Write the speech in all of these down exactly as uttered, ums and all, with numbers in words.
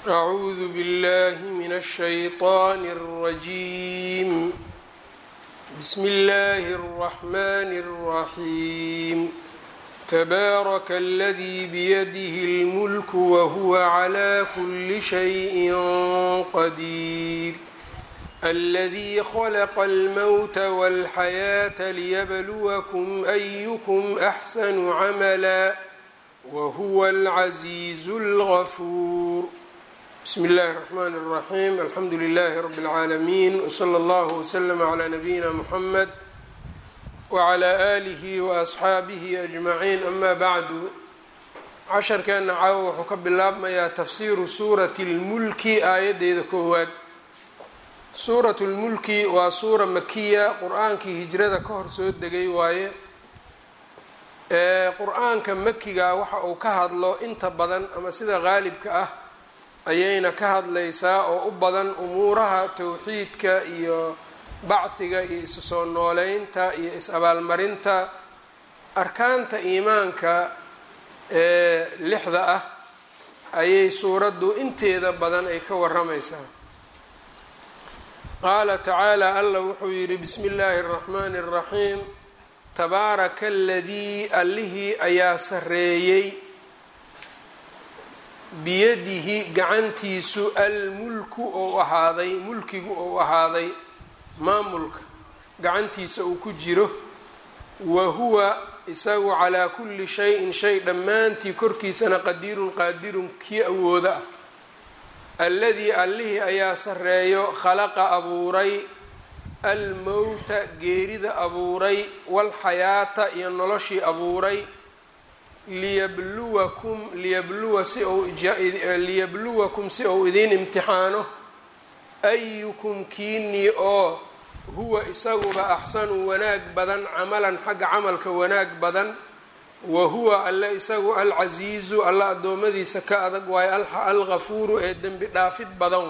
أعوذ بالله من الشيطان الرجيم. بسم الله الرحمن الرحيم. تبارك الذي بيده الملك وهو على كل شيء قدير الذي خلق الموت والحياة ليبلوكم أيكم أحسن عملا وهو العزيز الغفور. بسم الله الرحمن الرحيم. الحمد لله رب العالمين، وصلى الله وسلم على نبينا محمد وعلى آله وأصحaabihi أجمعين. أما بعد، casharkeena caawa wuxuu ka bilaabmayaa tafsiiru suurati اlmulki aayadeeda koowaad. suuratu lmulki waa suura makiya, qur-aankii hijrada ka hor soo degay waaye. qur-aanka makiga waxa uu ka hadlo inta badan ama sida qaalibka ah ayayna ka hadlaysaa oo u badan umuuraha towxiidka iyo bacdiga iyo isu soo nooleynta iyo is-abaalmarinta arkaanta iimaanka ee lixda ah ayay suuraddu inteeda badan ay ka waramaysaa. qaala tacaala, alla wuxuu yidhi bismi illaahi araxmaani araxiim. tabaaraka aladii allihii ayaa sarreeyey biyadihi gacantiisu almulku ou ahaaday mulkigu ou ahaaday maamulka gacantiisa uu ku jiro, wa huwa isagu calaa kulli shayin shay dhammaantii korkiisana qadiirun qaadirun kii awooda ah. alladii allihii ayaa sarreeyo khalaqa abuuray almowta geerida abuuray walxayaata iyo noloshii abuuray liyabluwakum liyabluwa si ou liyabluwakum si ou idiin imtixaano ayukum kiinii oo huwa isaguba axsanu wanaag badan camalan xagga camalka wanaag badan, wa huwa alle isagu alcasiizu alla addoommadiisa ka adag waayo algafuuru ee dembi dhaafid badan.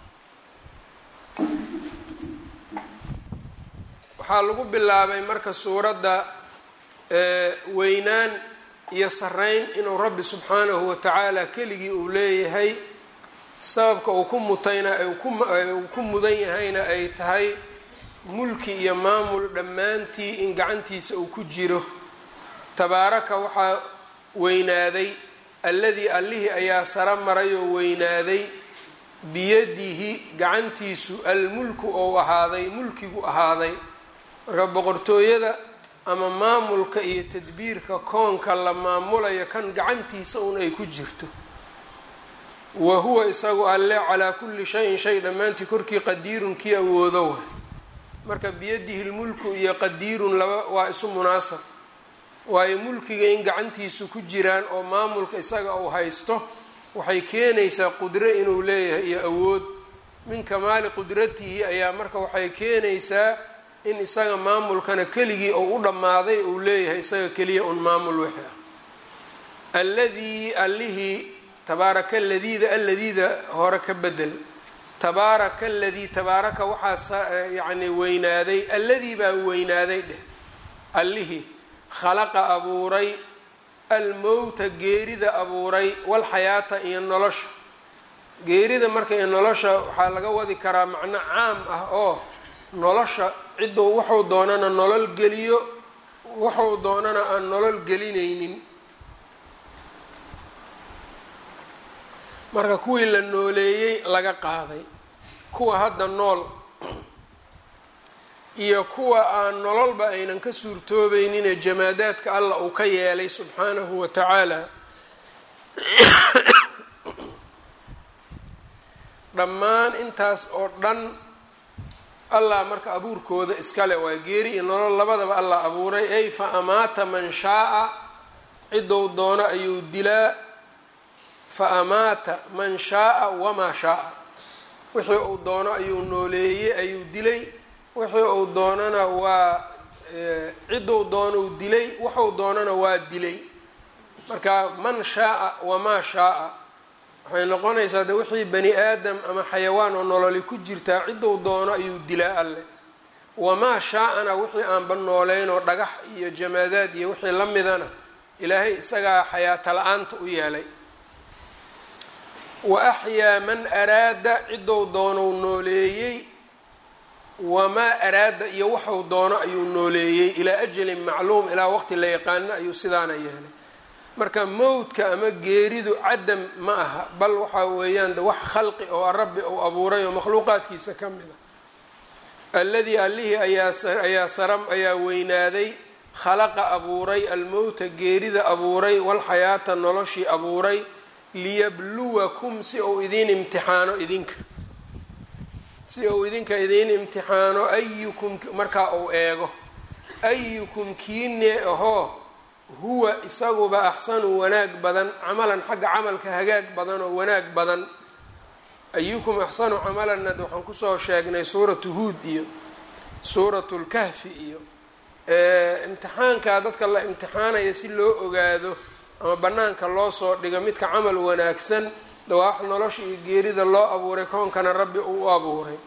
waxaa lagu bilaabay marka suuradda weynaan iyo sarreyn inuu rabbi subxaanahu watacaala keligii uu leeyahay, sababka uu ku mutayna uu ku mudan yahayna ay tahay mulki iyo maamul dhammaantii in gacantiisa uu ku jiro. tabaaraka waxaa weynaaday alladii allihii ayaa sara maray oo weynaaday biyadihi gacantiisu almulku ou ahaaday mulkigu ahaaday. marka boqortooyada ama maamulka iyo tadbiirka koonka la maamulayo kan gacantiisa un ay ku jirto. wa huwa isagu alle calaa kulli shayin shay dhammaantii korkii qadiirun kii awoodo waay. marka biyadihi lmulku iyo qadiirun laba waa isu munaasab, waayo mulkiga in gacantiisu ku jiraan oo maamulka isaga uu haysto waxay keenaysaa qudro inuu leeyahay iyo awood. min kamaali qudratihi ayaa marka waxay keenaysaa in isaga maamulkana keligii ou u dhammaaday uu leeyahay isaga keliya un maamul wixi ah. alladii allihii tabaaraka aladiida alladiida hore ka bedel. tabaaraka aladii tabaaraka waxaa yacni weynaaday alladii baa weynaaday dheh allihii khalaqa abuuray almowta geerida abuuray walxayaata iyo nolosha. geerida marka iyo nolosha waxaa laga wadi karaa macno caam ah oo nolosha cidduu wuxuu doonana nolol geliyo, wuxuu doonana aan nolol gelinaynin. marka kuwii la nooleeyey laga qaaday, kuwa hadda nool iyo kuwa aan nololba aynan ka suurtoobeynine jamaadaadka allah uu ka yeelay subxaanahu wa tacaala. dhammaan intaas oo dhan allah marka abuurkooda iskale waa geeri iyo nolol labadaba allah abuuray. ay fa amaata man shaaa, ciddou doono ayuu dilaa. fa amaata man shaaa wamaa shaaa, wixii uu doono ayuu nooleeyey ayuu dilay, wixii uu doonana waa ciddou doonou dilay, wuxuu doonana waa dilay. marka man shaaa wamaa shaaa waxay noqonaysaa de wixii bani aadam ama xayawaan oo nololi ku jirtaa ciddou doono ayuu dilaa alle. wamaa shaa-ana wixii aanba nooleyn oo dhagax iyo jamaadaad iyo wixii la midana ilaahay isagaa xayaata la-aanta u yeelay. wa axyaa man araada cidou doonou nooleeyey wamaa araada iyo waxuu doono ayuu nooleeyey ilaa ajalin macluum ilaa waqti la yaqaano ayuu sidaana yeelay. marka mowdka ama geeridu cadam ma aha, bal waxaa weeyaan de wax khalqi oo rabbi uu abuuray oo makhluuqaadkiisa ka mid a. alladii allihii ayaa saram ayaa weynaaday khalaqa abuuray almowta geerida abuuray walxayaata noloshii abuuray liyabluwakum si uu idiin imtixaano idinka si uu idinka idiin imtixaano ayukum markaa uu eego ayukum kiine ahoo huwa isaguba axsanu wanaag badan camalan xagga camalka hagaag badan oo wanaag badan. ayukum axsanu camalan ad waxaan kusoo sheegnay suuratu huud iyo suuratu lkahfi iyo imtixaankaa dadka la imtixaanaya si loo ogaado ama banaanka loo soo dhigo midka camal wanaagsan dawaax nolosha iyo geerida loo abuuray koonkana rabbi uu u abuuray.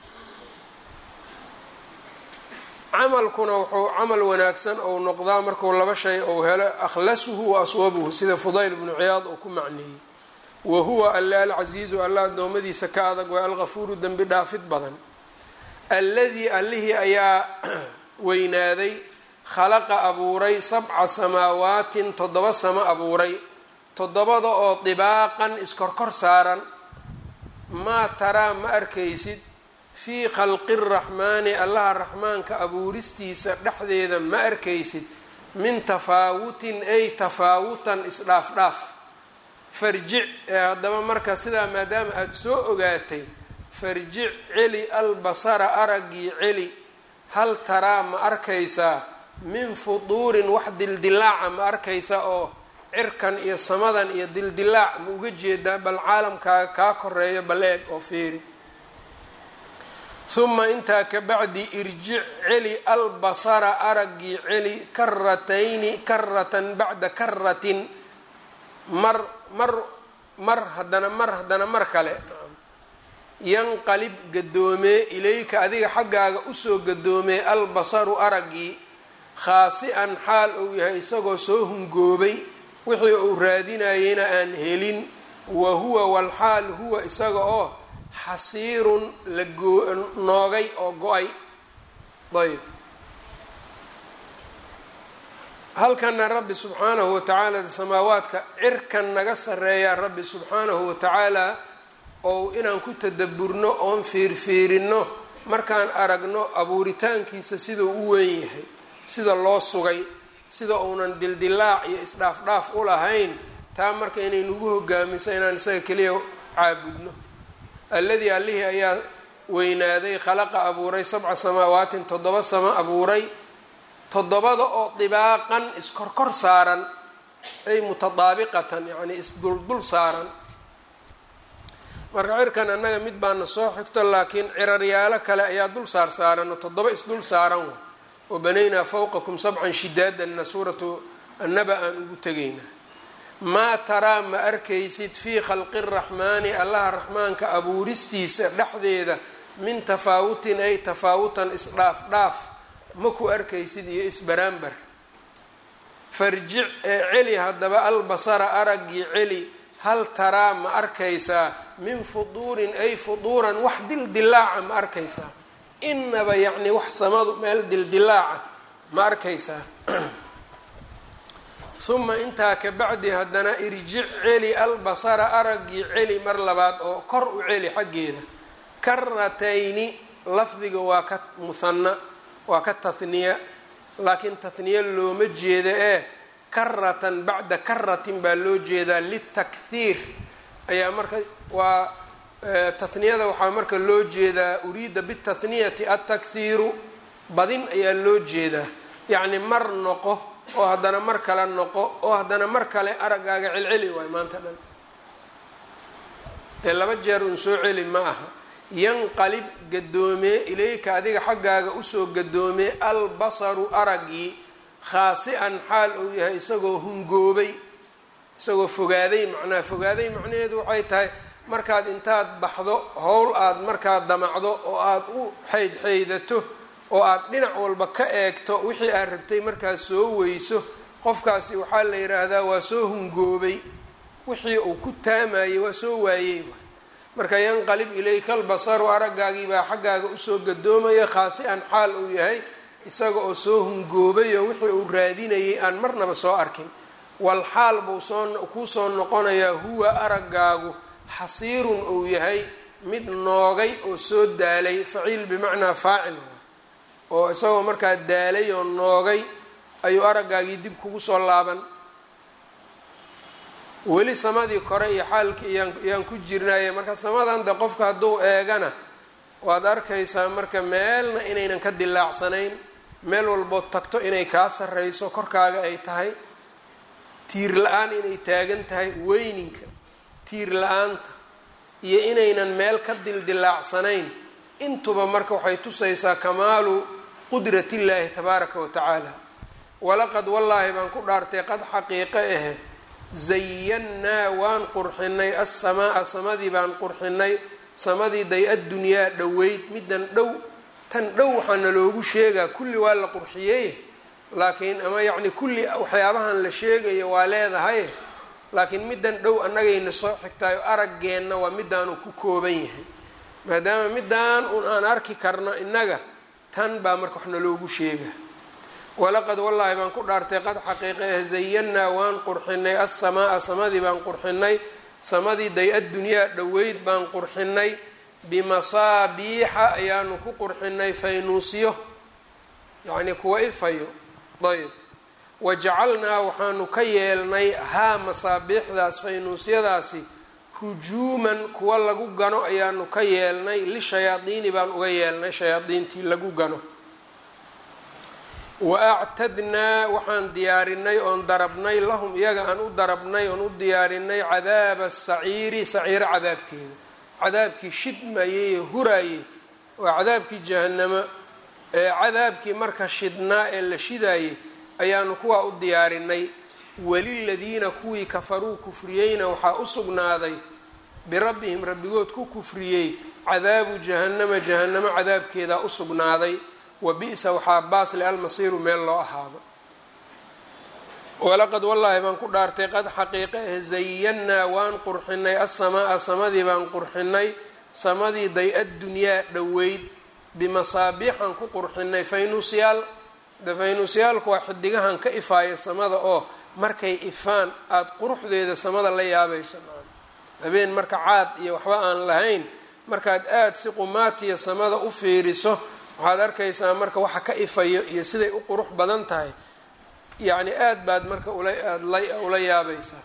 camalkuna wuxuu camal wanaagsan ou noqdaa markuu laba shay ou helo akhlasuhu wa aswabuhu sida fudayl bnu ciyaad uu ku macneeyey. wa huwa alla alcasiizu alla addoommadiisa ka adag waa algafuuru dembi dhaafid badan. alladii allihii ayaa weynaaday khalaqa abuuray sabca samaawaatin toddoba samo abuuray toddobada oo dibaaqan iskorkor saaran. maa taraa ma arkaysid fii khalqi raxmaani allaha raxmaanka abuuristiisa dhexdeeda ma arkaysid min tafaawutin ay tafaawutan isdhaaf dhaaf. farjic ee haddaba marka sidaa maadaama aada soo ogaatay farjic celi albasara araggii celi hal taraa ma arkaysaa min fuduurin wax dildilaaca ma arkaysaa oo cirkan iyo samadan iyo dildilaac ma uga jeedaa bal caalamkaaga kaa koreeyo bal eeg oo fiiri. uma intaa ka bacdi irjic celi albasara araggii celi karatayni karatan bacda karatin mar mar mar haddana mar haddana mar kale yanqalib gadoomee ilayka adiga xaggaaga usoo gadoomee albasaru araggii khaasi-an xaal uu yahay isagoo soo hungoobay wixii uu raadinayeyna aan helin. wa huwa walxaal huwa isaga oo xasiirun la noogay oo go-ay. ayb halkana rabbi subxaanahu watacaala samaawaadka cirkan naga sareeyaa rabbi subxaanahu watacaala ou inaan ku tadaburno oon fiirfiirino markaan aragno abuuritaankiisa siduu u weyn yahay, sida loo sugay, sida uunan dildilaac iyo isdhaafdhaaf u lahayn. taa marka inay nagu hogaamiso inaan isaga keliya caabudno. alladii allihii ayaa weynaaday khalaqa abuuray sabca samaawaatin toddoba samo abuuray toddobada oo dibaaqan iskorkor saaran ay mutadaabiqatan yacni isduldul saaran. marka cirkan annaga mid baana soo xigto laakiin ciraryaalo kale ayaa dul saar saaran oo toddoba isdul saaran wa wabanaynaa fawqakum sabcan shidaadanna suuratu annaba aan ugu tegaynaa. maa taraa ma arkaysid fii khalqi raxmaani allaha raxmaanka abuuristiisa dhexdeeda min tafaawutin ay tafaawutan isdhaaf dhaaf ma ku arkaysid iyo isbaraanbar. farjic ee celi haddaba albasara araggii celi hal taraa ma arkaysaa min fuduurin ay fuduuran wax dildilaaca ma arkaysaa inaba yacni wax samadu meel dildilaaca ma arkaysaa. uma intaa ka bacdi haddana irjic celi albasara araggii celi mar labaad oo kor u celi xaggeeda. karatayni lafdiga waa ka muhanna waa ka tahniya laakiin tahniya looma jeeda ee karatan bacda karatin baa loo jeedaa litakhiir ayaa marka waa tahniyada waxaa marka loo jeedaa uriida bitahniyati atakhiiru badin ayaa loo jeedaa yacni mar noqo oo haddana mar kale noqo oo haddana mar kale araggaaga celceli waay maanta dhan ee laba jeer un soo celi ma aha. yanqalib gadoomee ilayka adiga xaggaaga usoo gadoomee albasaru araggii khaasi-an xaal uu yahay isagoo hungoobay isagoo fogaaday macnaha fogaaday macnaheedu waxay tahay markaad intaad baxdo howl aad markaad damacdo oo aad u xeyd xeydato oo aad dhinac walba ka eegto wixii aad rabtay markaad soo weyso qofkaasi waxaa la yidhaahdaa waa soo hungoobay wixii uu ku taamayey waa soo waayey marka yanqalib ilayka albasaru aragaagii baa xaggaaga usoo gadoomaya khaasi-an xaal uu yahay isaga oo soo hungoobayo wixii uu raadinayay aan marnaba soo arkin walxaal buu soo kuu soo noqonayaa huwa aragaagu xasiirun uu yahay mid noogay oo soo daalay faciil bimacnaa faacil oo isagoo markaa daalay oo noogay ayuu aragaagii dib kugu soo laaban weli samadii kore iyo xaalkii yaan ku jirnaaye marka samadan de qofka hadduu eegana waad arkaysaa marka meelna inaynan ka dilaacsanayn meel walbood tagto inay kaa sarreyso korkaaga ay tahay tiir la-aan inay taagan tahay weyninka tiir la-aanta iyo inaynan meel ka dildilaacsanayn intuba marka waxay tusaysaa kamaalu qudrati illaahi tabaaraka wa tacaala walaqad wallaahi baan ku dhaartay qad xaqiiqo ahe zayannaa waan qurxinay assamaa samadii baan qurxinay samadii day addunyaa dhoweyd middan dhow tan dhow waxaana loogu sheegaa kulli waa la qurxiyey laakiin ama yacni kulli waxyaabahan la sheegayo waa leedahay laakiin middan dhow annagayna soo xigtaayo araggeenna waa middaanu ku kooban yahay maadaama middaan un aan arki karno innaga tan baa marka waxna loogu sheegaa walaqad wallaahi baan ku dhaartay qad xaqiiqa ah zayannaa waan qurxinay assamaa samadii baan qurxinay samadii day addunyaa dhoweyd baan qurxinay bimasaabiixa ayaanu ku qurxinay faynuusyo yacnii kuwa ifayo ayb wajacalnaa waxaanu ka yeelnay haa masaabiixdaas faynuusyadaasi rujuuman kuwa lagu gano ayaanu ka yeelnay lishayaadiini baan uga yeelnay shayaadiintii lagu gano wa actadnaa waxaan diyaarinay oon darabnay lahum iyaga aan u darabnay oon u diyaarinay cadaaba saciiri saciiro cadaabkeeda cadaabkii shidmayey ee huraayey waa cadaabkii jahanamo ee cadaabkii marka shidnaa ee la shidaayey ayaanu kuwaa u diyaarinay waliladiina kuwii kafaruu kufriyeyna waxaa u sugnaaday birabbihim rabbigood ku kufriyey cadaabu jahannama jahanamo cadaabkeedaa u sugnaaday wa bi-sa waxaa baasle almasiiru meel loo ahaado walaqad wallaahi baan ku dhaartay qad xaqiiqa ah zayannaa waan qurxinay assamaa samadii baan qurxinay samadii day addunyaa dhoweyd bimasaabiixan ku qurxinay faynuusyaal de faynuusyaalku waa xidigahan ka ifaaya samada oo markay ifaan aada quruxdeeda samada la yaabayso habeen marka caad iyo waxba aan lahayn markaad aada si qumaatiya samada u fiiriso waxaad arkaysaa marka waxa ka ifayo iyo siday u qurux badan tahay yacni aada baad marka ula yaabaysaa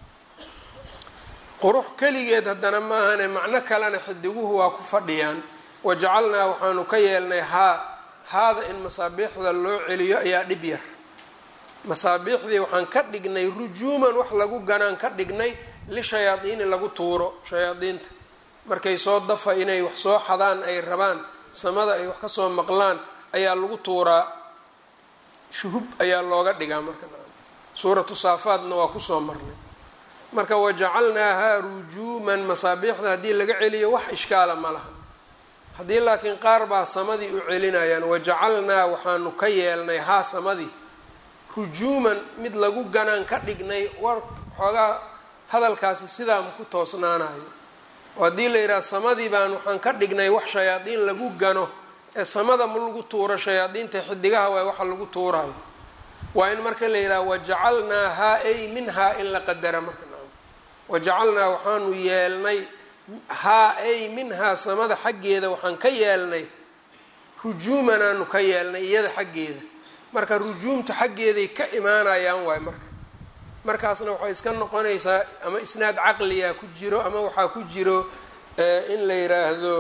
qurux keligeed haddana maahane macno kalena xidiguhu waa ku fadhiyaan wajacalnaa waxaanu ka yeelnay haa haada in masaabiixda loo celiyo ayaa dhib yar masaabiixdii waxaan ka dhignay rujuuman wax lagu ganaan ka dhignay lishayaadiini lagu tuuro shayaadiinta markay soo dafa inay wax soo xadaan ay rabaan samada ay wax kasoo maqlaan ayaa lagu tuuraa shuhub ayaa looga dhigaa marka suuratu saafaadna waa kusoo marnay marka wajacalnaahaa rujuuman masaabiixda haddii laga celiyo wax ishkaala ma laha haddii laakiin qaar baa samadii u celinayaan wajacalnaa waxaanu ka yeelnay haa samadii rujuuman mid lagu ganaan ka dhignay war xoogaa hadalkaasi sidaa ma ku toosnaanayo oo haddii la yidhaha samadii baan waxaan ka dhignay wax shayaadiin lagu gano ee samada ma lagu tuuro shayaadiinta xidigaha waay waxa lagu tuurayo waa in marka la yidhaha wajacalnaahaa ay minhaa in la qadara marka wajacalnaa waxaanu yeelnay haa ay minhaa samada xaggeeda waxaan ka yeelnay rujuuman aanu ka yeelnay iyada xaggeeda marka rujuumta xaggeeday ka imaanayaan waay marka markaasna waxay iska noqonaysaa ama isnaad caqliya ku jiro ama waxaa ku jiro in la yiraahdo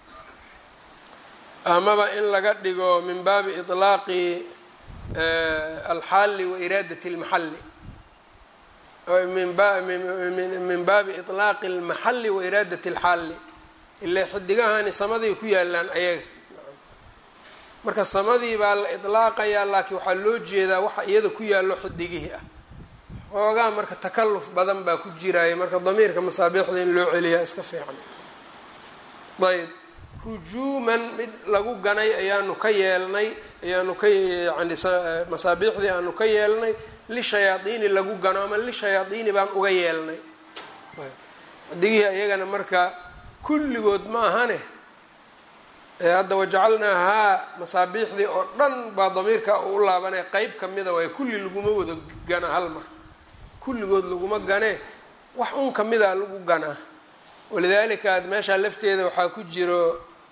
amaba in laga dhigo min baabi iطlaaqi alxaali wa iraadati اlmaxalli min baabi iطlaaqi اlmaxalli wa iraadati اlxaali ilaa xidigahani samaday ku yaalaan ayaga marka samadii baa la iطlaaqayaa laakiin waxaa loo jeedaa waxa iyada ku yaallo xidigihii ah hoogaa marka takaluf badan baa ku jiraya marka damiirka masaabiixda in loo celiyaa iska fiican ayb rujuuman mid lagu ganay ayaanu ka yeelnay ayaanu ka yani masaabiixdii aanu ka yeelnay lishayaadiini lagu gano ama lishayaadiini baan uga yeelnay digihii iyagana marka kulligood ma ahane ee hadda wajacalnaahaa masaabiixdii oo dhan baa damiirka u laabanaya qeyb kamida waay kulli laguma wada gana hal mar kulligood laguma ganee wax un kamida lagu ganaa walidaalika ad meeshaa lafteeda waxaa ku jiro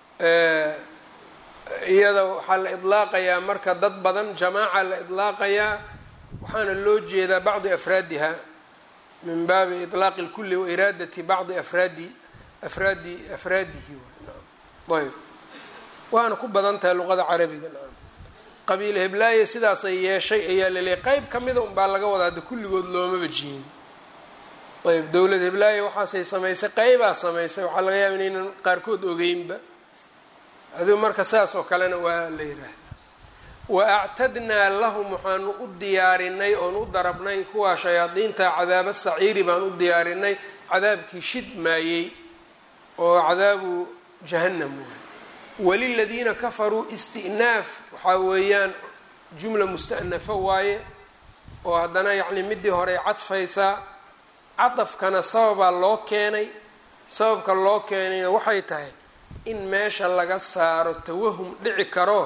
iyada waxaa la idlaaqayaa marka dad badan jamaaca la idlaaqayaa waxaana loo jeedaa bacdi afraadiha min baabi iطlaaqi اlkuli wa iraadati bacdi afraadi afraadi afraadihi ayb waana ku badan tahay luqada carabiga qabiil heblaaye sidaasay yeeshay ayaa laleeyahy qeyb kamida un baa laga wadaa de kulligood loomaba jeedo ayb dowlad heblaaye waxaasay samaysay qeybaa samaysay waxaa laga yaaba inaynan qaarkood ogeynba aduu marka saas oo kalena waa la yiraahdaa wa actadnaa lahum waxaanu u diyaarinay oon u darabnay kuwaa shayaadiinta cadaaba saciiri baan u diyaarinay cadaabkii shidmaayey oo cadaabu jahannam waay waliladiina kafaruu isti'naaf waxaa weeyaan jumla musta'nafo waaye oo haddana yacni midii horey cadfaysaa cadafkana sababaa loo keenay sababka loo keenayna waxay tahay in meesha laga saaro tawahum dhici karo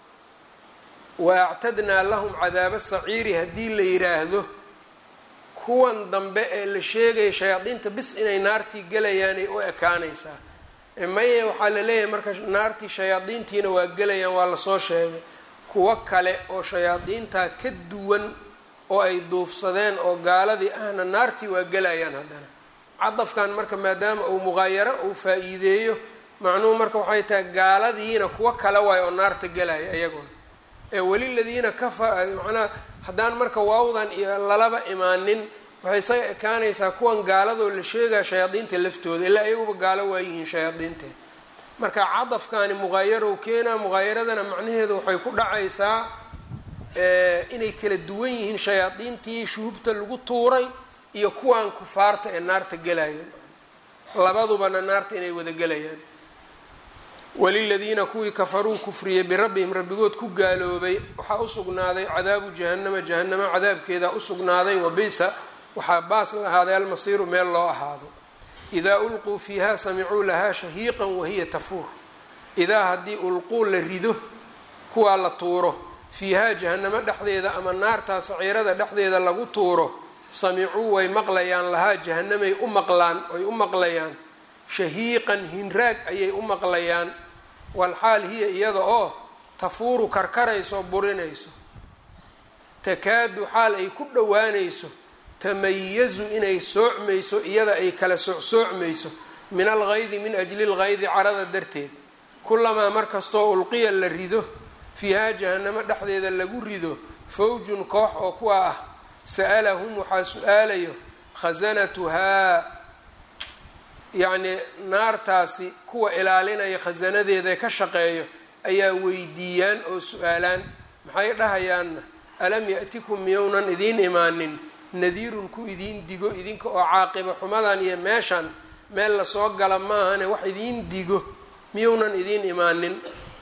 wa actadnaa lahum cadaaba saciiri haddii la yiraahdo kuwan dambe ee la sheegaya shayaadiinta bis inay naartii gelayaanay u ekaanaysaa maye waxaa la leeyahay marka naartii shayaadiintiina waa gelayaan waa lasoo sheegay kuwo kale oo shayaadiintaa ka duwan oo ay duufsadeen oo gaaladii ahna naartii waa gelayaan haddana cadafkan marka maadaama uu muqaayaro uu faa-iideeyo macnuhu marka waxay tahay gaaladiina kuwo kale waayo oo naarta gelaya iyaguna ee weliladiina kafa macnaha haddaan marka waawdan iyo lalaba imaanin waxay isaga ekaanaysaa kuwan gaaladoo la sheegaya shayaadiinta laftooda ilaa iyaguba gaalo waayihiin shayaadiinta marka cadafkaani muqaayarow keenaa muqaayaradana macnaheedu waxay ku dhacaysaa inay kala duwan yihiin shayaadiintii shuhubta lagu tuuray iyo kuwan kufaarta ee naarta gelaya labadubana naarta inay wada gelayaan waliladiina kuwii kafaruu kufriyey birabbihim rabbigood ku gaaloobay waxaa usugnaaday cadaabu jahannama jahanamo cadaabkeedaa usugnaaday wabisa waxaa baas la ahaaday almasiiru meel loo ahaado idaa ulquu fiiha samicuu lahaa shahiiqan wahiya tafuur idaa haddii ulquu la rido kuwaa la tuuro fiihaa jahanamo dhexdeeda ama naartaa saciirada dhexdeeda lagu tuuro samicuu way maqlayaan lahaa jahanamay u maqlaan ay u maqlayaan shahiiqan hinraag ayay u maqlayaan walxaal hiya iyada oo tafuuru karkarayso burinayso takaadu xaal ay ku dhowaanayso tamayazu inay soocmayso iyada ay kala soocsoocmayso min algaydi min ajli lgaydi carada darteed kulamaa markastoo ulqiya la rido fiihaa jahanamo dhexdeeda lagu rido fawjun koox oo kuwa ah sa'alahum waxaa su-aalayo khasanatuhaa yacni naartaasi kuwa ilaalinaya khasanadeeda ka shaqeeyo ayaa weydiiyaan oo su-aalaan maxay dhahayaanna alam ya'tikum miyownan idiin imaanin nadiirun ku idiin digo idinka oo caaqiba xumadan iyo meeshan meel lasoo gala maahane wax idiin digo miyownan idiin imaanin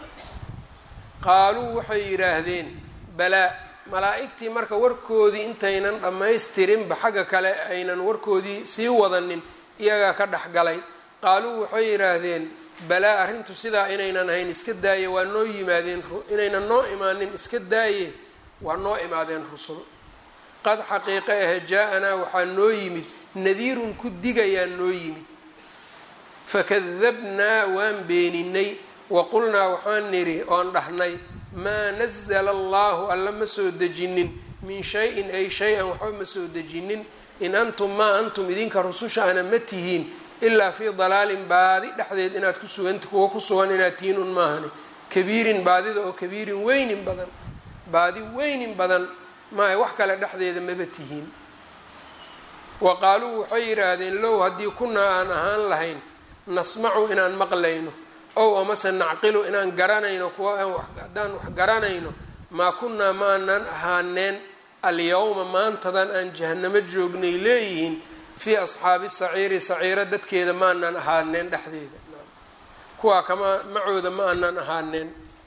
qaaluu waxay yidhaahdeen balaa malaa'igtii marka warkoodii intaynan dhammaystirinba xagga kale aynan warkoodii sii wadanin iyagaa ka dhexgalay qaaluu waxay yidhaahdeen balaa arrintu sidaa inaynan ahayn iska daaye waa noo yimaadeen inaynan noo imaanin iska daaye waa noo imaadeen rusul qad xaqiiqa ahe jaa-anaa waxaa noo yimid nadiirun ku digayaa noo yimid fakadabnaa waan beeninay waqulnaa waxaan nidhi oon dhahnay maa nazala allahu alla ma soo dejinin min shay-in ay shay-an waxba ma soo dejinin in antum maa antum idinka rususha ana ma tihiin ilaa fii dalaalin baadi dhexdeed inaad ku suganta kuwa ku sugan inaad tihiin un maahani kabiirin baadida oo kabiirin weynin badan baadi weynin badan maaha wax kale dhexdeeda maba tihiin wa qaaluu waxay yidhaahdeen low haddii kunaa aan ahaan lahayn nasmacu inaan maqlayno ow amase nacqilu inaan garanayno kuwa haddaan wax garanayno maa kunnaa ma aanaan ahaaneen alyawma maantadan aan jahanamo joognay leeyihiin fii asxaabi saciiri saciiro dadkeeda ma aanaan ahaaneen dhexdeeda kuwaa kama macooda ma aanaan ahaaneen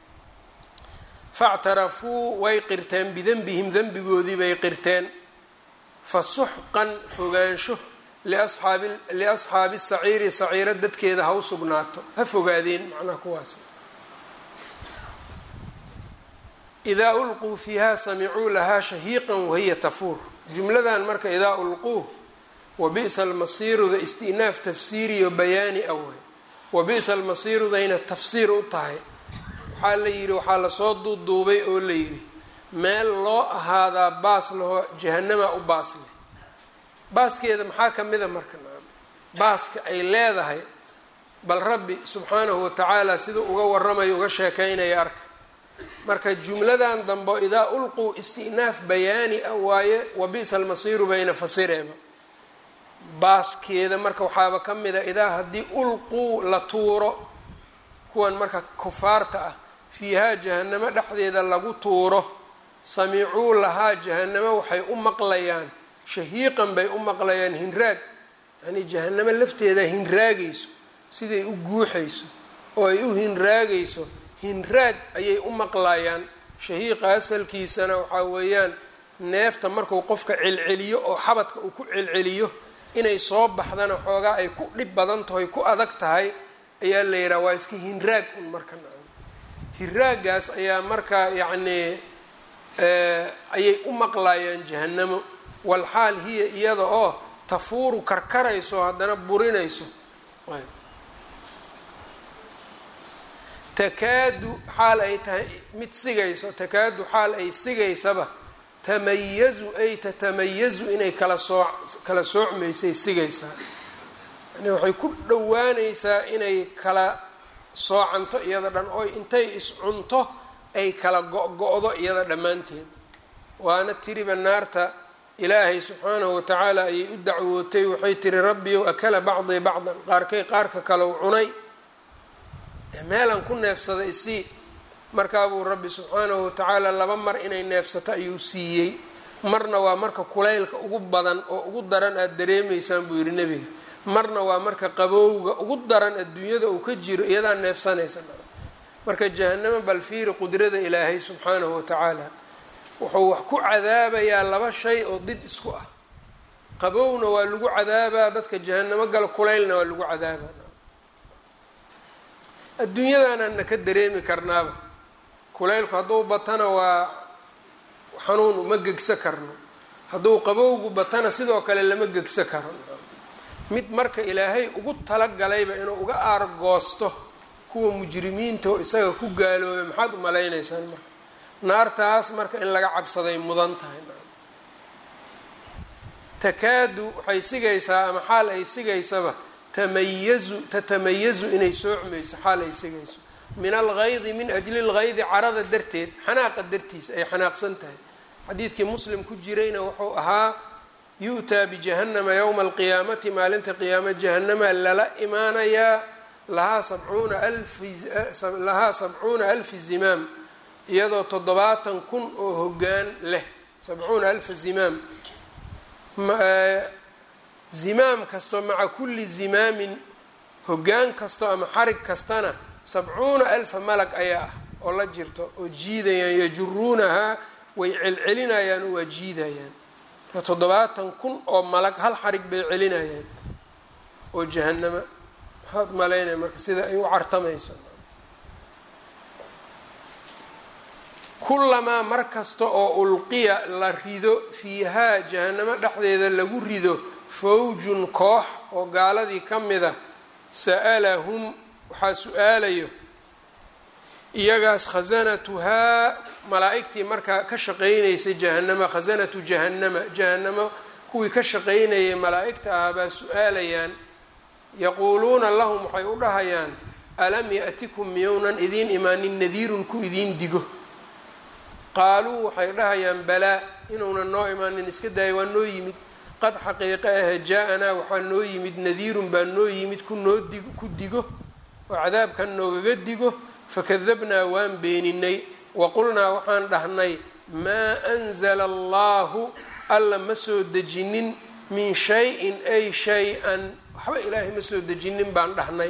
factarafuu way qirteen bidenbihim denbigoodii bay qirteen fa suxqan fogaansho liasxaabi liasxaabi saciiri saciira dadkeeda ha u sugnaato ha fogaadeen macnaha kuwaas idaa ulquu fiiha samicuu lahaa shahiiqan wahiya tafuur jumladan marka idaa ulquuh wabi'sa almasiiruda istinaaf tafsiiriyo bayaani away wabi'sa almasiirudayna tafsiir u tahay waxaa la yidhi waxaa lasoo duuduubay oo la yidhi meel loo ahaadaa baas lahoo jahanama u baas leh baaskeeda maxaa ka mida marka baaska ay leedahay bal rabbi subxaanahu watacaala siduu uga waramayo uga sheekaynaya arka marka jumladan dambe idaa ulquu istinaaf bayaani ah waaye wabi'sa almasiiru bayna fasireeba baaskeeda marka waxaaba ka mida idaa haddii ulquu la tuuro kuwan marka kufaarta ah fiihaa jahanamo dhexdeeda lagu tuuro samicuu lahaa jahanamo waxay u maqlayaan shahiiqan bay u maqlayaan hinraag yani jahanamo lafteeda hinraagayso siday u guuxayso oo ay u hinraagayso hinraag ayay u maqlayaan shahiiqa asalkiisana waxaa weeyaan neefta marku qofka celceliyo oo xabadka uu ku celceliyo inay soo baxdana xoogaa ay ku dhib badan tahay ku adag tahay ayaa la yidhaha waa iska hinraag un marka hinraagaas ayaa marka yacnii ayay u maqlayaan jahanamo walxaal hiya iyada oo tafuuru karkarayso haddana burinayso takaadu xaal ay tahay mid sigayso takaadu xaal ay sigaysaba tamayazu ay tatamayazu inay kala soo kala soocmaysay sigaysaa yani waxay ku dhowaanaysaa inay kala soocanto iyada dhan oo intay iscunto ay kala go-go-do iyada dhammaanteed waana tiriba naarta ilaahay subxaanahu watacaala ayay u dacwootay waxay tiri rabbiyow akala bacdii bacdan qaarkay qaarka kale u cunay meelaan ku neefsada isii markaabuu rabbi subxaanahu watacaala laba mar inay neefsato ayuu siiyey marna waa marka kulaylka ugu badan oo ugu daran aada dareemaysaan buu yidhi nebiga marna waa marka qabowga ugu daran adduunyada uu ka jiro iyadaa neefsanaysa marka jahanamo balfiiri qudrada ilaahay subxaanahu watacaala wuxuu wax ku cadaabayaa laba shay oo did isku ah qabowna waa lagu cadaabaa dadka jahanamo gala kulaylna waa lagu cadaabaa adduunyadaanana ka dareemi karnaaba kulaylku hadduu batana waa xanuun uma gegsa karno hadduu qabowgu batana sidoo kale lama gegsa karo mid marka ilaahay ugu talagalayba inuu uga aargoosto kuwa mujrimiinta oo isaga ku gaaloobay maxaad umalaynaysaan marka naartaas marka in laga cabsaday mudan tahay takaadu waxay sigaysaa ama xaal ay sigaysaba tamayazu tatamayazu inay soocmayso xaal ay sigayso min algaydi min ajli lgaydi carada darteed xanaaqa dartiisa ay xanaaqsan tahay xadiidkii muslim ku jirayna wuxuu ahaa yu'taa bijahanama yowma alqiyaamati maalinta qiyaama jahanama lala imaanayaa lahaa sabcuuna alfi lahaa sabcuuna alfi zimaam iyadoo toddobaatan kun oo hoggaan leh sabcuuna alfa zimaam zimaam kasto maca kulli zimaamin hoggaan kasto ama xarig kastana sabcuuna alfa malag ayaa ah oo la jirto oo jiidayaan yajuruunahaa way celcelinayaan oo waa jiidayaan marka toddobaatan kun oo malag hal xarig bay celinayaan oo jahanama maxaad malaynaya marka sida ay u cartamayso kulamaa mar kasta oo ulqiya la rido fiihaa jahanamo dhexdeeda lagu rido fawjun koox oo gaaladii ka mida sa'alahum waxaa su-aalayo iyagaas khasanatuhaa malaa'igtii markaa ka shaqaynaysay jahanama khasanatu jahannama jahanamo kuwii ka shaqaynayay malaa'igta ah baa su-aalayaan yaquuluuna lahum waxay u dhahayaan alam ya'tikum miyownan idiin imaanin nadiirun ku idiin digo qaaluu waxay dhahayaan balaa inuunan noo imaanin iska daaya waa noo yimid qad xaqiiqe ah jaa-anaa waxaa noo yimid nadiirun baa noo yimid ku noo dig ku digo oo cadaabkan noogaga digo fakadabnaa waan beeninay waqulnaa waxaan dhahnay maa anzala allaahu alla ma soo dejinin min shay-in ay shay-an waxba ilaahay ma soo dejinin baan dhahnay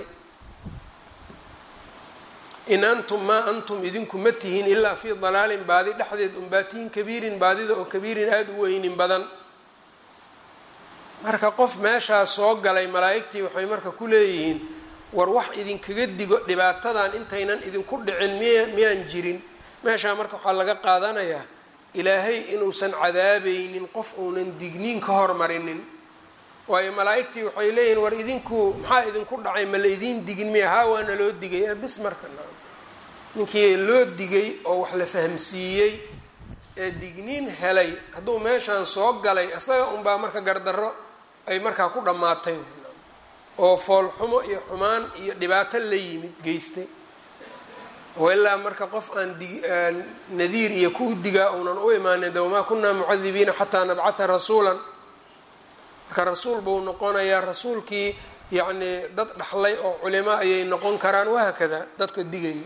in antum maa antum idinku ma tihiin ilaa fii dalaalin baadi dhexdeed unbaa tihiin kabiirin baadida oo kabiirin aada u weynin badan marka qof meeshaa soo galay malaa'igtii waxay marka ku leeyihiin war wax idinkaga digo dhibaatadan intaynan idinku dhicin miya miyaan jirin meeshaa marka waxaa laga qaadanayaa ilaahay inuusan cadaabaynin qof uunan digniin ka hormarinin waayo malaa'igtii waxay leeyihiin war idinku maxaa idinku dhacay ma la idiin digin miya haa waana loo digay bis marka ninkii loo digay oo wax la fahamsiiyey ee digniin helay hadduu meeshaan soo galay isaga unbaa marka gardarro ay markaa ku dhammaatay oo foolxumo iyo xumaan iyo dhibaato la yimid geystay ilaa marka qof aan nadiir iyo ku digaa uunan u imaanin de wamaa kunaa mucadibiina xataa nabcatha rasuulan marka rasuul buu noqonayaa rasuulkii yacni dad dhaxlay oo culimo ayay noqon karaan wahaakada dadka digaya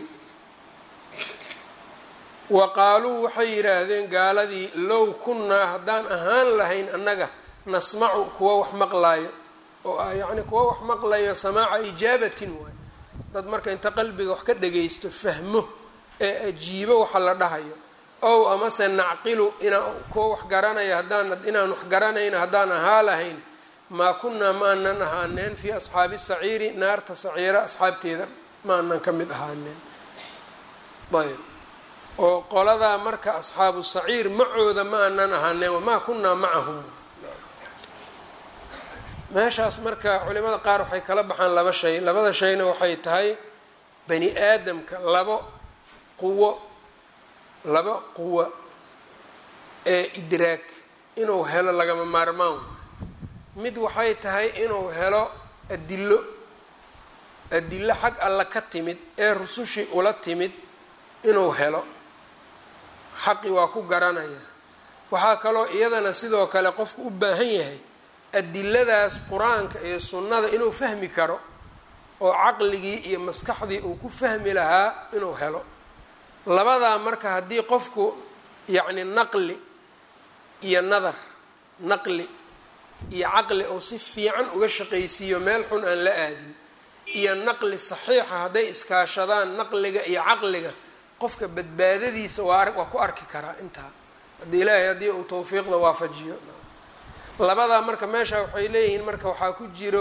wa qaaluu waxay yidhaahdeen gaaladii low kunnaa haddaan ahaan lahayn annaga nasmacu kuwa wax maqlaayo oo ah yacni kuwa wax maqlayo samaaca ijaabatin waay dad marka inta qalbiga wax ka dhagaysto fahmo ee ajiibo waxa la dhahayo ow amase nacqilu inaan kuwa wax garanaya haddaan inaan wax garanayna haddaan ahaa lahayn maa kunnaa ma anan ahaaneen fii asxaabi saciiri naarta saciira asxaabteeda ma anan ka mid ahaaneen ayb oo qoladaa marka asxaabu saciir macooda ma anan ahaaneen wamaa kunnaa macahum meeshaas marka culimada qaar waxay kala baxaan laba shay labada shayna waxay tahay bani aadamka labo quwo laba quwo ee idraag inuu helo lagama maarmaan mid waxay tahay inuu helo adillo adillo xag alla ka timid ee rusushii ula timid inuu helo xaqi waa ku garanaya waxaa kaloo iyadana sidoo kale qofku u baahan yahay adiladaas qur-aanka iyo sunnada inuu fahmi karo oo caqligii iyo maskaxdii uu ku fahmi lahaa inuu helo labadaa marka haddii qofku yacni naqli iyo nadar naqli iyo caqli oo si fiican uga shaqaysiiyo meel xun aan la aadin iyo naqli saxiixa hadday iskaashadaan naqliga iyo caqliga qofka badbaadadiisa waa waa ku arki karaa intaa haddii ilaahay haddii uu tawfiiqda waafajiyo labadaa marka meesha waxay leeyihiin marka waxaa ku jiro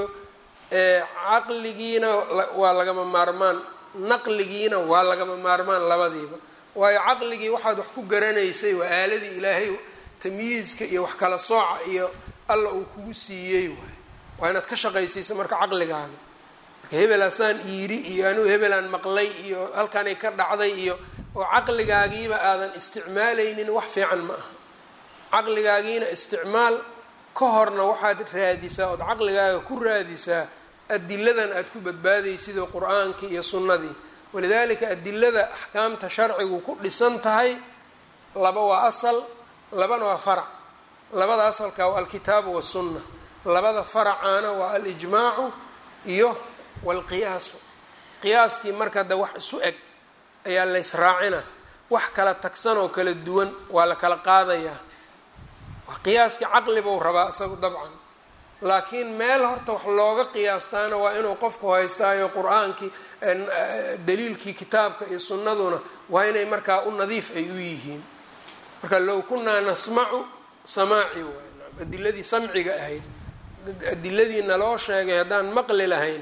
caqligiina waa lagama maarmaan naqligiina waa lagama maarmaan labadiiba waayo caqligii waxaad wax ku garanaysay waa aaladii ilaahay tamyiizka iyo wax kala sooca iyo alla uu kugu siiyey waay waa inaad ka shaqaysiisa marka caqligaaga marka hebelasaan iiri iyo anuu hebelaan maqlay iyo halkanay ka dhacday iyo oo caqligaagiiba aadan isticmaalaynin wax fiican ma aha caqligaagiina isticmaal ka horna waxaad raadisaa ood caqligaaga ku raadisaa adiladan aad ku badbaadaysid oo qur-aankii iyo sunnadii walidaalika adilada axkaamta sharcigu ku dhisan tahay laba waa asal labana waa farac labada asalka waa alkitaabu wasunna labada faracaana waa alijmaacu iyo walqiyaasu qiyaaskii marka de wax isu eg ayaa la ysraacina wax kala tagsan oo kala duwan waa la kala qaadayaa qiyaaskii caqli buu rabaa isagu dabcan laakiin meel horta wax looga qiyaastaana waa inuu qofku haystaayo qur-aankii daliilkii kitaabka iyo sunnaduna waa inay markaa u nadiif ay u yihiin marka low kunaa nasmacu samaaci waay adiladii samciga ahayd adiladii naloo sheegay haddaan maqli lahayn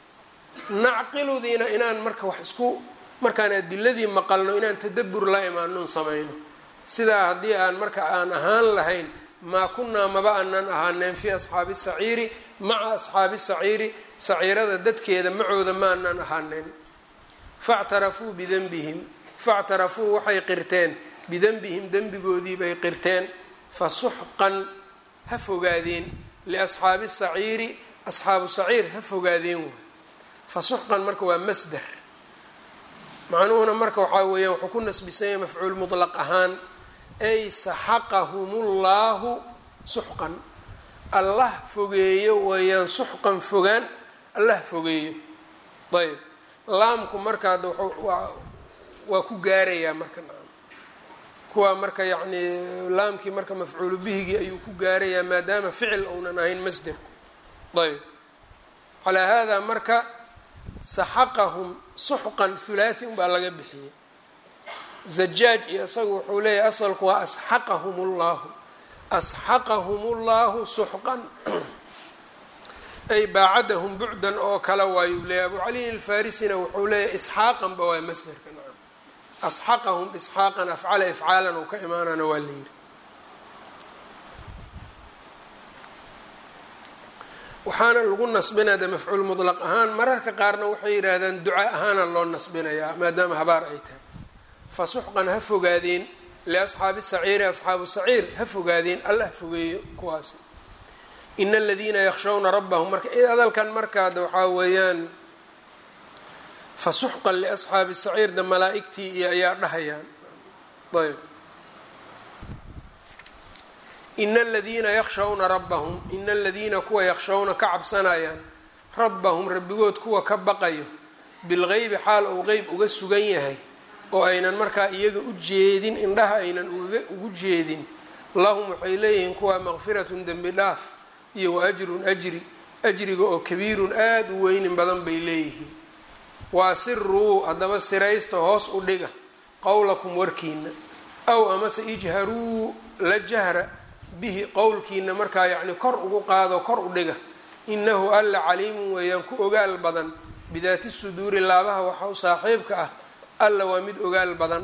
nacqiludiina inaan marka wax isku markaan adiladii maqalno inaan tadabbur la imaanoon samayno sidaa haddii aan marka aan ahaan lahayn maa kunnaa maba aanan ahaaneen fii asxaabi saciiri maca asxaabi saciiri saciirada dadkeeda macooda ma aanan ahaaneen factarafuu bidanbihim factarafuu waxay qirteen bidanbihim dembigoodii bay qirteen fasuxqan ha fogaadeen liasxaabi saciiri asxaabu saciir ha fogaadeen waay fasuxqan marka waa masdar macnuhuna marka waxaa weeyaan wuxuu ku nasbisanya mafcuul mutlaq ahaan ay saxaqahum llaahu suxqan allah fogeeyo weeyaan suxqan fogaan allah fogeeyo ayb laamku marka hadda waa waa ku gaarayaa marka kuwaa marka yacni laamkii marka mafcuulu bihigii ayuu ku gaarayaa maadaama ficil uunan ahayn masderku ayb calaa haadaa marka saxaqahum suxqan hulaathi unbaa laga bixiyey zajaaj iyo isagu wuxuu leeyahay asalku waa asxaqahum llahu asxaqahum llahu suxqan ay baacadahum bucdan oo kale waayuu leeyahy abu caliin alfarisina wuxuu leeyahy isxaaqan ba waa masderka nacam asxaqahum isxaaqan afcala ifcaalan uu ka imaanana waa la yidhi. waxaana lagu nasbinaya de mafcuul mutlaq ahaan mararka qaarna waxay yidhaahdaan duca ahaana loo nasbinayaa maadaama habaar ay tahay. fasuxqan ha fogaadeen liasxaabi saciiri asxaabu saciir ha fogaadeen alla ha fogeeyo kuwaasi. ina aladiina yakshawna rabbahum marka hadalkan markaada waxaa weeyaan fasuxqan liasxaabi saciir da malaa-igtii iyo ayaa dhahayaan ayb. ina aladiina yakshawna rabbahum ina aladiina kuwa yakshawna ka cabsanayaan rabbahum rabbigood kuwa ka baqayo bilgeybi xaal ou qeyb uga sugan yahay oo aynan markaa iyaga u jeedin indhaha aynan ugu jeedin lahum waxay leeyihiin kuwa maqfiratun dembi dhaaf iyo wa ajrun ajri ajriga oo kabiirun aada u weynin badan bay leeyihiin. waasiruu haddaba siraysta hoos u dhiga qowlakum warkiina aw amase ijharuu la jahra bihi qowlkiina markaa yacni kor ugu qaado kor u dhiga inahu alla caliimun weeyaan ku ogaal badan bidaati suduuri laabaha waxa u saaxiibka ah alla waa mid ogaal badan.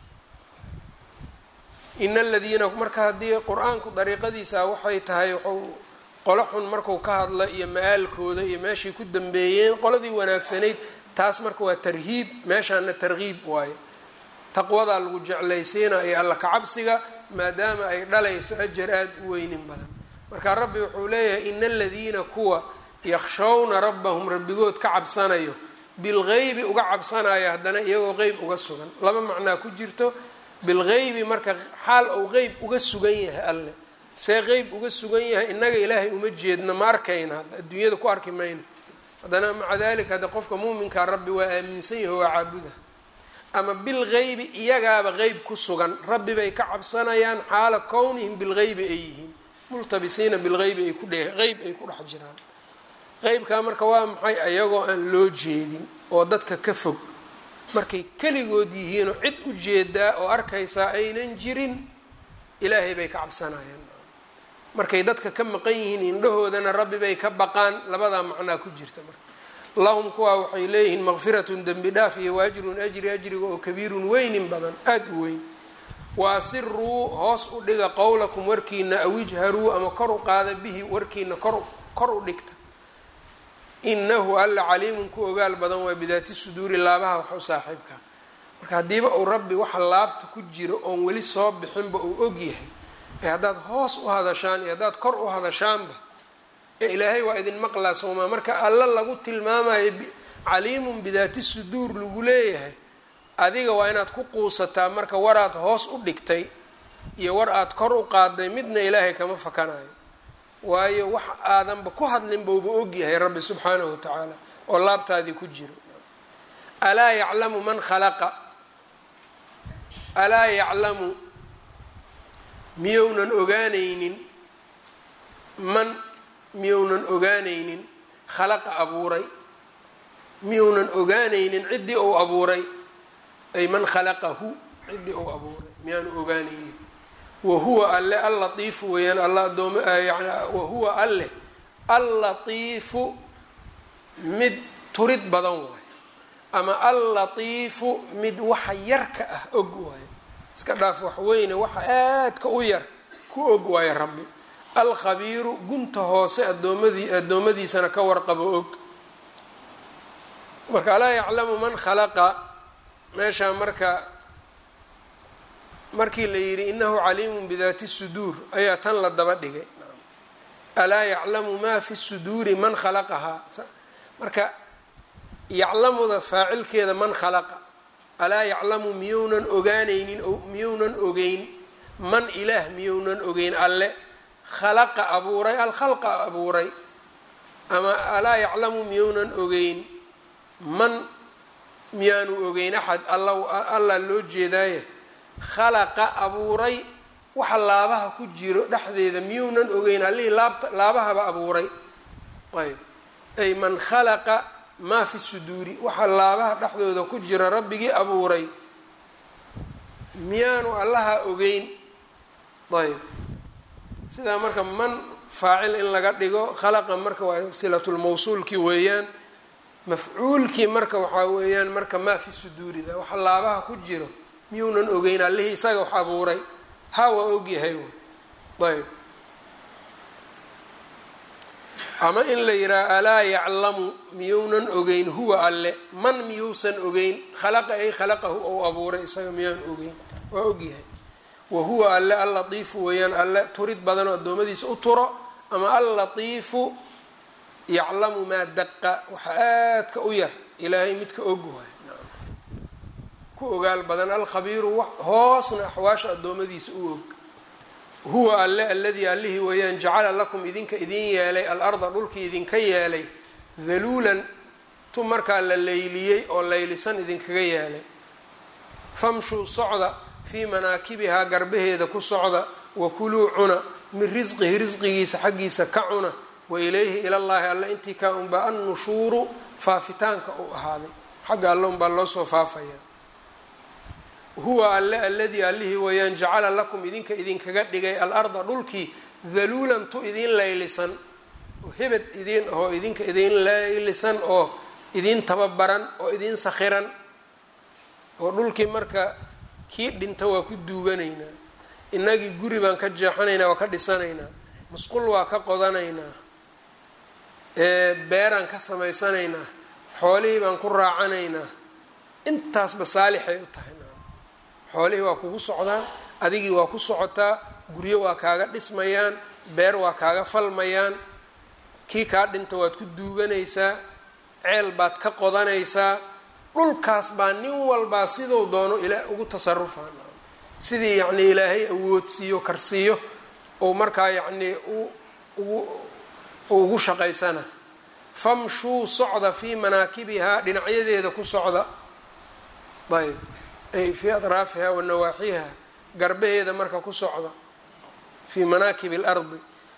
ina aladiina marka haddii qur-aanku dariiqadiisa waxay tahay wuxuu qolo xun marku ka hadla iyo ma-aalkooda iyo meeshay ku dambeeyeen qoladii wanaagsanayd taas marka waa tarhiib meeshaana targiib waaye taqwadaa lagu jeclaysiina iyo alla kacabsiga maadaama ay dhalayso ajar aada u weynin badan. marka rabbi wuxuu leeyahay ina aladiina kuwa yakshawna rabbahum rabbigood ka cabsanayo bilgeybi uga cabsanaya haddana iyagoo qeyb uga sugan laba macnaa ku jirto. bilgeybi marka xaal ou qeyb uga sugan yahay alle see qeyb uga sugan yahay innaga ilaahay uma jeedno ma arkayna adduunyada ku arki mayno haddana maca dalika hadda qofka muuminkaa rabbi waa aaminsan yahi waa caabuda. ama bilgeybi iyagaaba qeyb ku sugan rabbi bay ka cabsanayaan xaala kownihim bilgeybi ay yihiin multabisiina bilgeybi ay ku dhe qeyb ay ku dhex jiraan. qeybkaa marka waa maxay ayagoo aan loo jeedin oo dadka ka fog markay keligood yihiinoo cid u jeedaa oo arkaysaa aynan jirin ilaahay bay ka cabsanayaan. markay dadka ka maqan yihiin indhahoodana rabbi bay ka baqaan labadaa macnaa ku jirta. marka lahum kuwaa waxay leeyihiin maqfiratun dembi dhaaf iyo waajrun ajri ajriga oo kabiirun weynin badan aada u weyn. waasiruu hoos u dhiga qowlakum warkiina aw ijharuu ama kor u qaada bihi warkiina kor kor u dhigta. inahu alla caliimun ku ogaal badan waa bidaati suduuri laabaha wax u saaxiibka. marka haddiiba uu rabbi waxa laabta ku jiro oon weli soo bixinba uu og yahay ee haddaad hoos u hadashaan iyo haddaad kor u hadashaanba ee ilaahay waa idin maqlaa soomaa. marka alla lagu tilmaamayo caliimun bidaati suduur lagu leeyahay adiga waa inaad ku quusataa marka waraad hoos u dhigtay iyo war aad kor u qaaday midna ilaahay kama fakanayo waayo wax aadanba ku hadlin bauba ogyahay rabbi subxaanahu watacaala oo laabtaadii ku jiro. alaa yaclamu man khalaqa alaa yaclamu miyounan ogaanaynin man miyounan ogaanaynin khalaqa abuuray miyounan ogaanaynin ciddii ou abuuray ay man khalaqahu ciddii ou abuuray miyaanu ogaanaynin. wahuwa alle allatiifu weeyaan alla adoom yani wahuwa alle allatiifu mid turid badan waayo ama allatiifu mid waxa yarka ah og waayo iska dhaaf wax weyne waxa aadka u yar ku og waayo rabbi. alkhabiiru gunta hoose adoomadii addoommadiisana ka warqabo og. marka alaa yaclamu man khalaqa meeshaa marka markii la yidhi inahu caliimun bidaati suduur ayaa tan la daba dhigay. alaa yaclamu maa fi suduuri man khalaqahaa marka yaclamuda faacilkeeda man khalaqa alaa yaclamu miyounan ogaanaynin miyounan ogeyn man ilaah miyounan ogeyn alle khalaqa abuuray alkhalqa abuuray ama alaa yaclamu miyounan ogeyn man miyaanu ogeyn axad alla loo jeedaaye khalaqa abuuray waxa laabaha ku jiro dhexdeeda miyuunan ogeyn allihii laabta laabahaba abuuray. ayb ay man khalaqa maa fi suduuri waxa laabaha dhexdooda ku jira rabbigii abuuray miyaanu allaha ogeyn. ayb sidaa marka man faacil in laga dhigo khalaqa marka waa silatulmawsuulkii weeyaan mafcuulkii marka waxaa weeyaan marka maa fi suduurida waxa laabaha ku jiro miyuunan ogeyn allihii isaga wax abuuray ha waa ogyahay ayb ama in la yidhaha alaa yaclamu miyuunan ogeyn huwa alle man miyuusan ogeyn khalaqa ay khalaqahu ou abuuray isaga miyaan ogeyn waa ogyahay wa huwa alle allatiifu weeyaan alle turid badan oo addoommadiisa u turo ama allatiifu yaclamu maa daqa waxa aadka u yar ilaahay midka og waay ku ogaal badan alkhabiiru hoosna axwaasha addoommadiisa u og huwa alle aladii allihii weeyaan jacala lakum idinka idin yeelay alarda dhulkii idinka yeelay daluulan tu markaa la layliyey oo laylisan idinkaga yeelay famshuu socda fii manaakibihaa garbaheeda ku socda wakuluu cuna min risqihi risqigiisa xaggiisa ka cuna wa ilayhi ilallaahi alle intii kaa unbaa annushuuru faafitaanka uu ahaaday xagga alle unbaa loo soo faafaya huwa alle aladii allihii weeyaan jacala lakum idinka idinkaga dhigay alarda dhulkii daluulan tu idin laylisan oo hebed idin ahoo idinka idin laylisan oo idin tababaran oo idin sakhiran oo dhulkii marka kii dhinta waa ku duuganaynaa innagii guri baan ka jeexanaynaa waa ka dhisanaynaa musqul waa ka qodanaynaa beeraan ka samaysanaynaa xoolihii baan ku raacanaynaa intaasba saalixay u tahay xoolihii waa kugu socdaan adigii waa ku socotaa guryo waa kaaga dhismayaan beer waa kaaga falmayaan kii kaa dhinta waad ku duuganaysaa ceel baad ka qodanaysaa dhulkaas baa nin walbaa siduu doono ilaa ugu tasarufaa sidii yacnii ilaahay awoodsiiyo karsiiyo ou markaa yacnii ugu ugu shaqaysana famshuu socda fii manaakibihaa dhinacyadeeda ku socda ayb ay fii atraafiha wa nawaaxiha garbaheeda marka ku socda fii manaakibi اlardi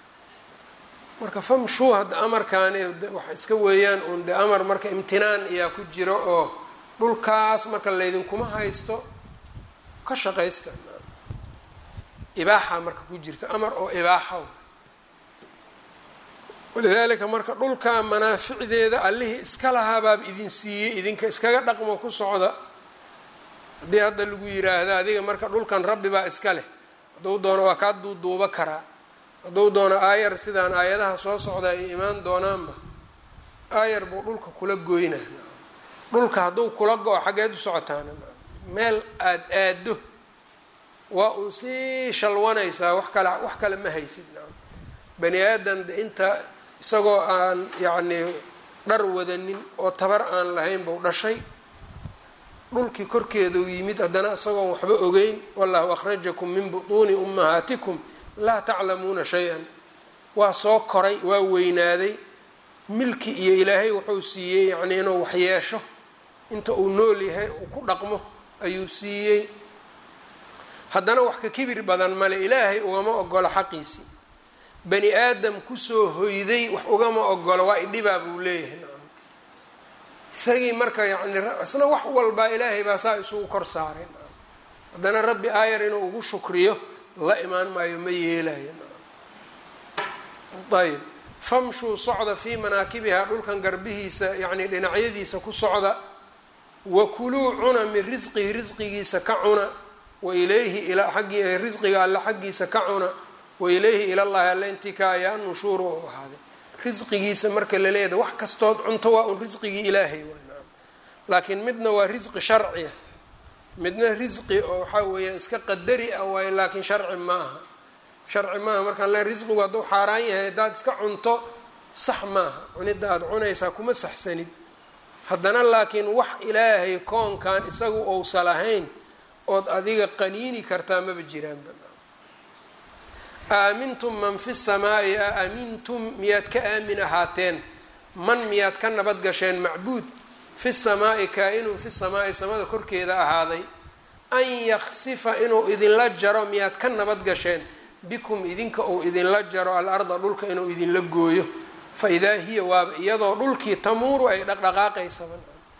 marka famshuu hadda amarkaani wax iska weeyaan un de amar marka imtinaan ayaa ku jiro oo dhulkaas marka laydinkuma haysto ka shaqaysta ibaaxa marka ku jirta amar oo ibaaxa walidaalika marka dhulka manaaficdeeda allihii iska lahaa baab idin siiyey idinka iskaga dhaqmo ku socda haddii hadda lagu yiraahda adiga marka dhulkan rabbi baa iska leh hadduu doono waa kaa duuduuba karaa hadduu doono aayar sidaan aayadaha soo socda ay imaan doonaanba aayar buu dhulka kula goynaa dhulka hadduu kula go-o xaggeed u socotaana meel aada aado waa uun sii shalwanaysaa wax kale wax kale ma haysid bani aadan de inta isagoo aan yacnii dhar wadanin oo tabar aan lahayn buu dhashay dhulkii korkeeda u yimid haddana isagoon waxba ogeyn wallahu akhrajakum min butuuni ummahaatikum laa taclamuuna shay-an waa soo koray waa weynaaday milki iyo ilaahay wuxuu siiyey yacnii inuu waxyeesho inta uu nool yahay uu ku dhaqmo ayuu siiyey haddana wax ka kibir badan male ilaahay ugama ogolo xaqiisii bani aadam kusoo hoyday wax ugama ogolo waa idhibaa buu leeyahay nacam isagii marka yacni isna wax walbaa ilaahay baa saa isugu kor saaray nacam haddana rabbi aayar inuu ugu shukriyo la imaan maayo ma yeelayo nacam ayb famshuu socda fii manaakibihaa dhulkan garbihiisa yacnii dhinacyadiisa ku socda wakuluu cuna min risqihi risqigiisa ka cuna wa ilayhi ilaa xaggii risqiga alle xaggiisa ka cuna wa ilayhi ilallahi alle intii ka ayaa nushuuru u ahaaday risqigiisa marka la leeyahay wax kastood cunto waa un risqigii ilaahay waay nacam laakiin midna waa risqi sharciya midna risqi oo waxaa weeyaan iska qadari ah waaye laakiin sharci ma aha sharci maaha markaan le risqigu hadduu xaaraan yahay haddaad iska cunto sax maaha cunidda aada cunaysaa kuma saxsanid haddana laakiin wax ilaahay koonkan isagu ousa lahayn ood adiga qaniini kartaa maba jiraanba aamintum man fi samaa'i a aamintum miyaad ka aamin ahaateen man miyaad ka nabad gasheen macbuud fi samaa'i kaa-inun fi samaa'i samada korkeeda ahaaday an yaksifa inuu idinla jaro miyaad ka nabad gasheen bikum idinka uu idinla jaro al-arda dhulka inuu idinla gooyo fa idaa hiya waaba iyadoo dhulkii tamuuru ay dhaqdhaqaaqaysaba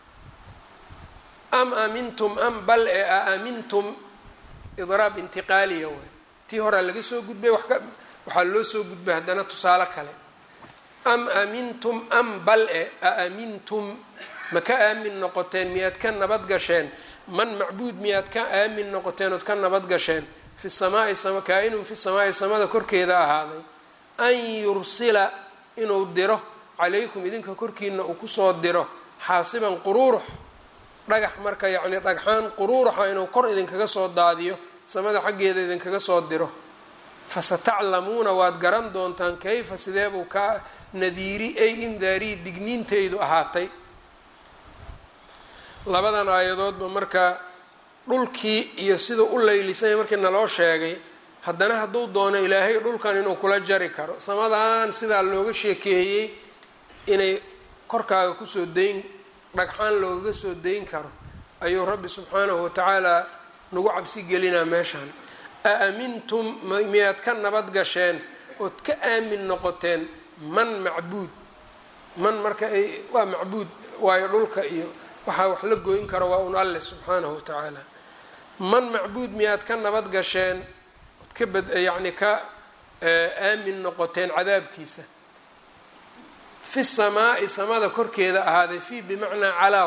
am aamintum am bal ee a aamintum idraab intiqaaliya waay tii horaa laga soo gudbay wax ka waxaa loo soo gudbay haddana tusaale kale am amintum am bal e a amintum ma ka aamin noqoteen miyaad ka nabad gasheen man macbuud miyaad ka aamin noqoteen ood ka nabad gasheen fi samaai kaa-inun fi samaai samada korkeeda ahaaday an yursila inuu diro calaykum idinka korkiina uu kusoo diro xaasiban quruurux dhagax marka yacni dhagxaan quruuruxa inuu kor idinkaga soo daadiyo samada xaggeeda idinkaga soo diro fasataclamuuna waad garan doontaan kayfa sidee buu ka nadiiri ay indaarii digniintaydu ahaatay. labadan aayadoodba marka dhulkii iyo siduu u leylisanya markii naloo sheegay haddana hadduu doono ilaahay dhulkan inuu kula jari karo samadan sidaa looga sheekeeyey inay korkaaga kusoo dayn dhagxaan loogaga soo dayn karo ayuu rabbi subxaanahu watacaala nagu cabsi gelinaa meeshaan. a amintum miyaad ka nabad gasheen ood ka aamin noqoteen man macbuud man marka ay waa macbuud waayo dhulka iyo waxaa wax la goyn karo waa un alleh subxaanahu watacaala. man macbuud miyaad ka nabad gasheen ood ka bad yacni ka aamin noqoteen cadaabkiisa fi samaai samada korkeeda ahaaday fii bimacnaa calaaw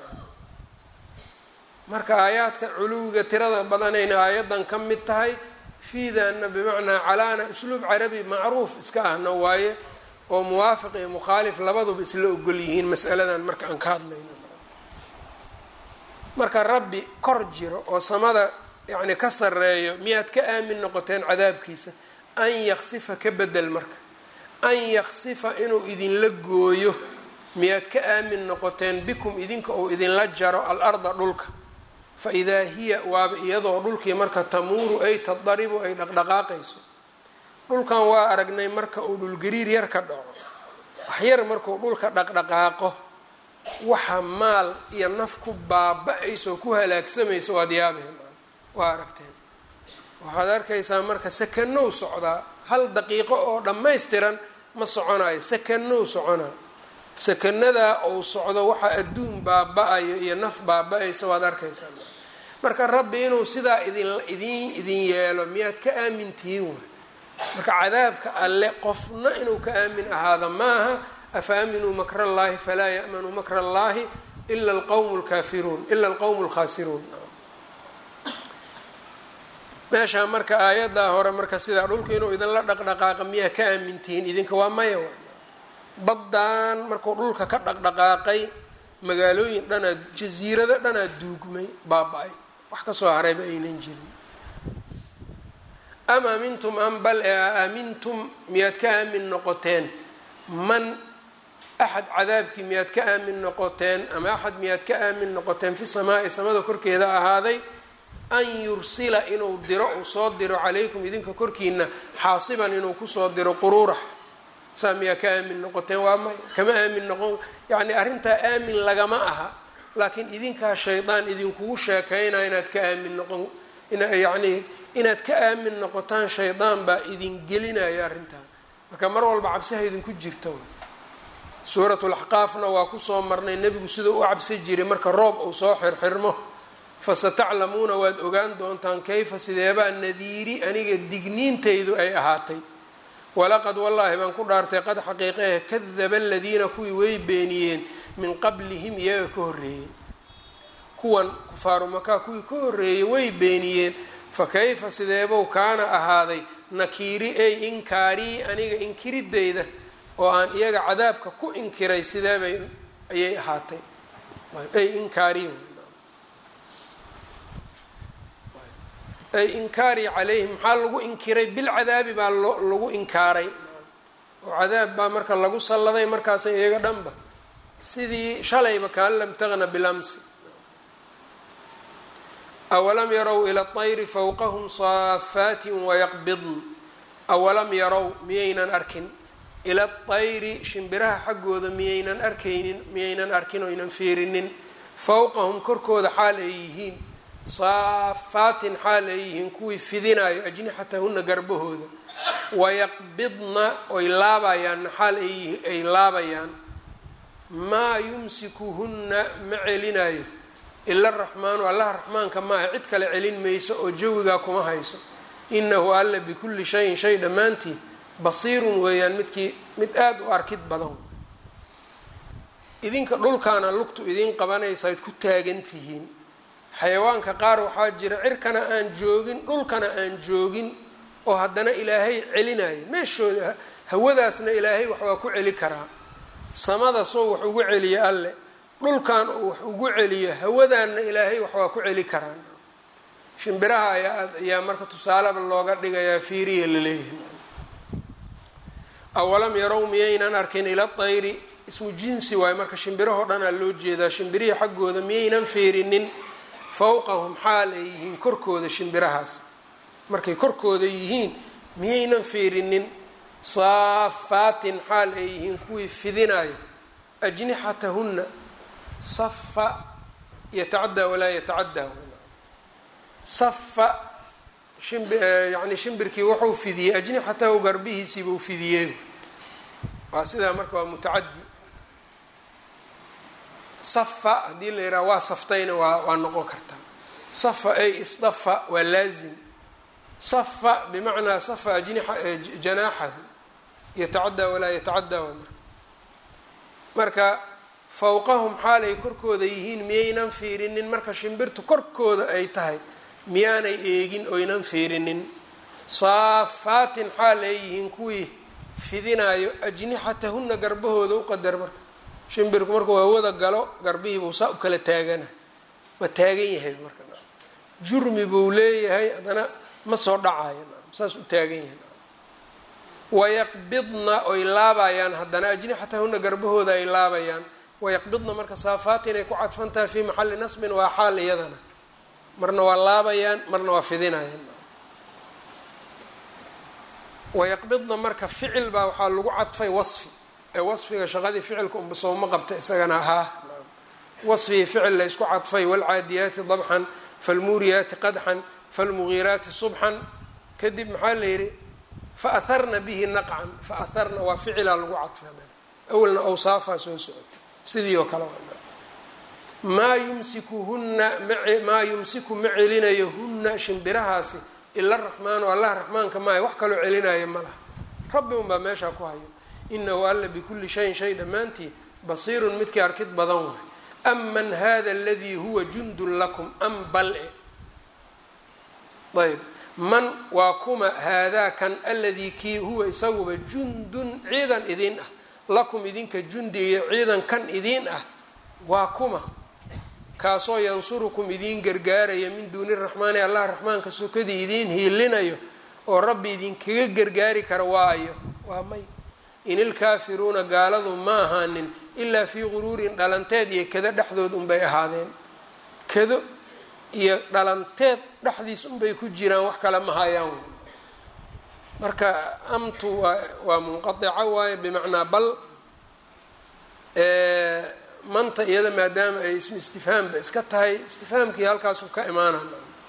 marka aayaadka culuwiga tirada badanayna aayaddan ka mid tahay fiidaana bimacnaa calaana usluub carabi macruuf iska ahna waaye oo muwaafiq iyo mukhaalif labaduba isla ogol yihiin mas'aladan marka aan ka hadlayno. marka rabbi kor jiro oo samada yacni ka sarreeyo miyaad ka aamin noqoteen cadaabkiisa an yaksifa ka bedel marka an yaksifa inuu idinla gooyo miyaad ka aamin noqoteen bikum idinka uu idinla jaro al-arda dhulka fa idaa hiya waaba iyadoo dhulkii marka tamuuru ay tadaribu ay dhaqdhaqaaqayso. dhulkan waa aragnay marka uu dhulgariir yar ka dhaco waxyar markuu dhulka dhaqdhaqaaqo waxa maal iyo naf ku baaba-ayso ku halaagsamayso waad yaabeen waa aragteen waxaad arkaysaa marka sakanow socdaa hal daqiiqo oo dhammaystiran ma soconayo sakanow soconaa sakanadaa uu socdo waxaa adduun baaba-ayo iyo naf baaba-ayso waad arkaysaa marka rabbi inuu sidaa idin idin idin yeelo miyaad ka aamin tihiin waay marka cadaabka alle qofna inuu ka aamin ahaada maaha afa aaminuu makra allaahi falaa ya'manuu makra allaahi ila alqawmu lkaafiruun ila alqowmu lkhaasiruun. meeshaa marka aayaddaa hore marka sidaa dhulka inuu idinla dhaqdhaqaaqa miyaa ka aamintihiin idinka waa maya waay baddan markuu dhulka ka dhaqdhaqaaqay magaalooyin dhanaa jasiirado dhanaa duugmay baaba-ay wax kasoo harayba aynan jirin. am aamintum am bal e a aamintum miyaad ka aamin noqoteen man axad cadaabkii miyaad ka aamin noqoteen ama axad miyaad ka aamin noqoteen fi samaai samada korkeeda ahaaday an yursila inuu diro uu soo diro calaykum idinka korkiina xaasiban inuu kusoo diro quruurax saa miyaa ka aamin noqoteen waa may kama aamin noqon yacni arrintaa aamin lagama aha laakiin idinkaa shaydaan idinkugu sheekaynaya inaad ka aamin noqon yacni inaad ka aamin noqotaan shaydaan baa idin gelinaya arrintaa marka mar walba cabsiha idinku jirta suuratu laxqaafna waa kusoo marnay nebigu siduu u cabsi jiray marka roob uu soo xirxirmo fasataclamuuna waad ogaan doontaan kayfa sideebaa nadiiri aniga digniintaydu ay ahaatay. walaqad wallaahi baan ku dhaartay qad xaqiiqeeh kadaba aladiina kuwii way beeniyeen min qablihim iyaga ka horreeyey kuwan kufaaru makaa kuwii ka horreeyey way beeniyeen fa kayfa sideebow kaana ahaaday nakiiri ay inkaarii aniga inkiridayda oo aan iyaga cadaabka ku inkiray sideebay ayay ahaatay ay inkaari ay inkaari calayhim maxaa lagu inkiray bilcadaabi baa lagu inkaaray oo cadaab baa marka lagu salladay markaasa iyaga dhanba sidii shalayba kaan lam tagna bilamsi. awalam yarow ila اطayri fawqahum saafaatin wayaqbidn awalam yarow miyaynan arkin ila اطayri shimbiraha xaggooda miyaynan arkaynin miyaynan arkin oynan fiirinin fawqahum korkooda xaal ay yihiin saafaatin xaal ay yihiin kuwii fidinayo ajnixatahuna garbahooda wayaqbidna oy laabayaan xaal ay laabayaan maa yumsikuhunna ma celinayo ila araxmaanu allaha raxmaanka maaha cid kale celin mayso oo jawigaa kuma hayso inahu alla bikulli shayin shay dhammaantii basiirun weeyaan midkii mid aada u arkid badan. idinka dhulkaana lugtu idin qabanaysayd ku taagan tihiin. xayawaanka qaar waxaa jira cirkana aan joogin dhulkana aan joogin oo haddana ilaahay celinaya meeshooda hawadaasna ilaahay wax waa ku celi karaa. samada soo wax ugu celiya alle dhulkan uu wax ugu celiyo hawadaanna ilaahay wax waa ku celi karaan. shimbiraha ayaa ayaa marka tusaalaba looga dhigayaa fiiriya laleeyahay. awalam yarow miyaynan arkin ila tayri ismu jinsi waayo marka shimbirahoo dhanaa loo jeedaa. shimbirihii xaggooda miyaynan fiirinin fawqahum xaal ay yihiin korkooda shimbirahaas markay korkooda yihiin miyaynan fiirinin saafaatin xaal ay yihiin kuwii fidinayo ajnixatahunna safa yatacaddaa walaa yatacaddaa safa shimb yani shimbirkii wuxuu fidiyey ajnixatahu garbihiisiibuu fidiyey waa sidaa marka waa mutacadi. safa haddii la yidhaha waa saftayna waa waa noqon kartaa. safa ay isdafa waa laazim. safa bimacnaa safa ajnixa janaaxahu yatacaddaa walaa yatacaddaa waa marka marka fawqahum xaalay korkooda yihiin miyaynan fiirinin marka shimbirtu korkooda ay tahay miyaanay eegin oynan fiirinin. saafaatin xaal ay yihiin kuwii fidinaayo ajnixatahunna garbahooda u qadar marka shimbirku markuu hawada galo garbihii buu saa u kala taagana waa taagan yahay marka jurmi buu leeyahay haddana ma soo dhacayo saas u taagan yahay. wayaqbidna oy laabayaan haddana ajnixatahunna garbahooda ay laabayaan. wayaqbidna marka saafaatin ay ku cadfantaha fii maxalli nasbin waa xaal iyadana marna waa laabayaan marna waa fidinayaan. wayaqbidna marka ficil baa waxaa lagu cadfay wasfi ee wasfiga shaqadii ficilka unba sooma qabta isagana ahaa wasfigii ficil la isku cadfay waalcaadiyaati dabxan falmuuriyaati qadxan falmugiiraati subxan kadib maxaa la yidhi faaharna bihi naqcan faaharna waa ficilaa lagu cadfay haddana awalna awsaafaa soo socotay sidii oo kale maa yumsikuhunna maa yumsiku ma celinayo hunna shimbirahaasi ila araxmaanu allah raxmaanka maaha wax kaloo celinaayo ma laha rabbi unbaa meeshaa ku hayo. inahu alla bikulli shayin shay dhammaantii basiirun midkii arkid badan waay. aman hada aladii huwa jundun lakum am bal-e ayb man waa kuma haadaa kan aladii kii huwa isaguba jundun ciidan idin ah lakum idinka jundi iyo ciidan kan idin ah waa kuma kaasoo yansurukum idiin gargaaraya min duuni raxmaani allah raxmaanka sokadii idiin hiilinayo oo rabbi idinkaga gargaari kara waayo waa may. in ilkaafiruuna gaaladu ma ahaanin ilaa fii guruurin dhalanteed iyo kada dhexdood unbay ahaadeen. kado iyo dhalanteed dhexdiis unbay ku jiraan wax kale ma hayaan. marka amtu waa waa munqadica waaye bimacnaa bal manta iyada maadaama ay ismu istifhaamba iska tahay istifhaamkii halkaasu ka imaanaan.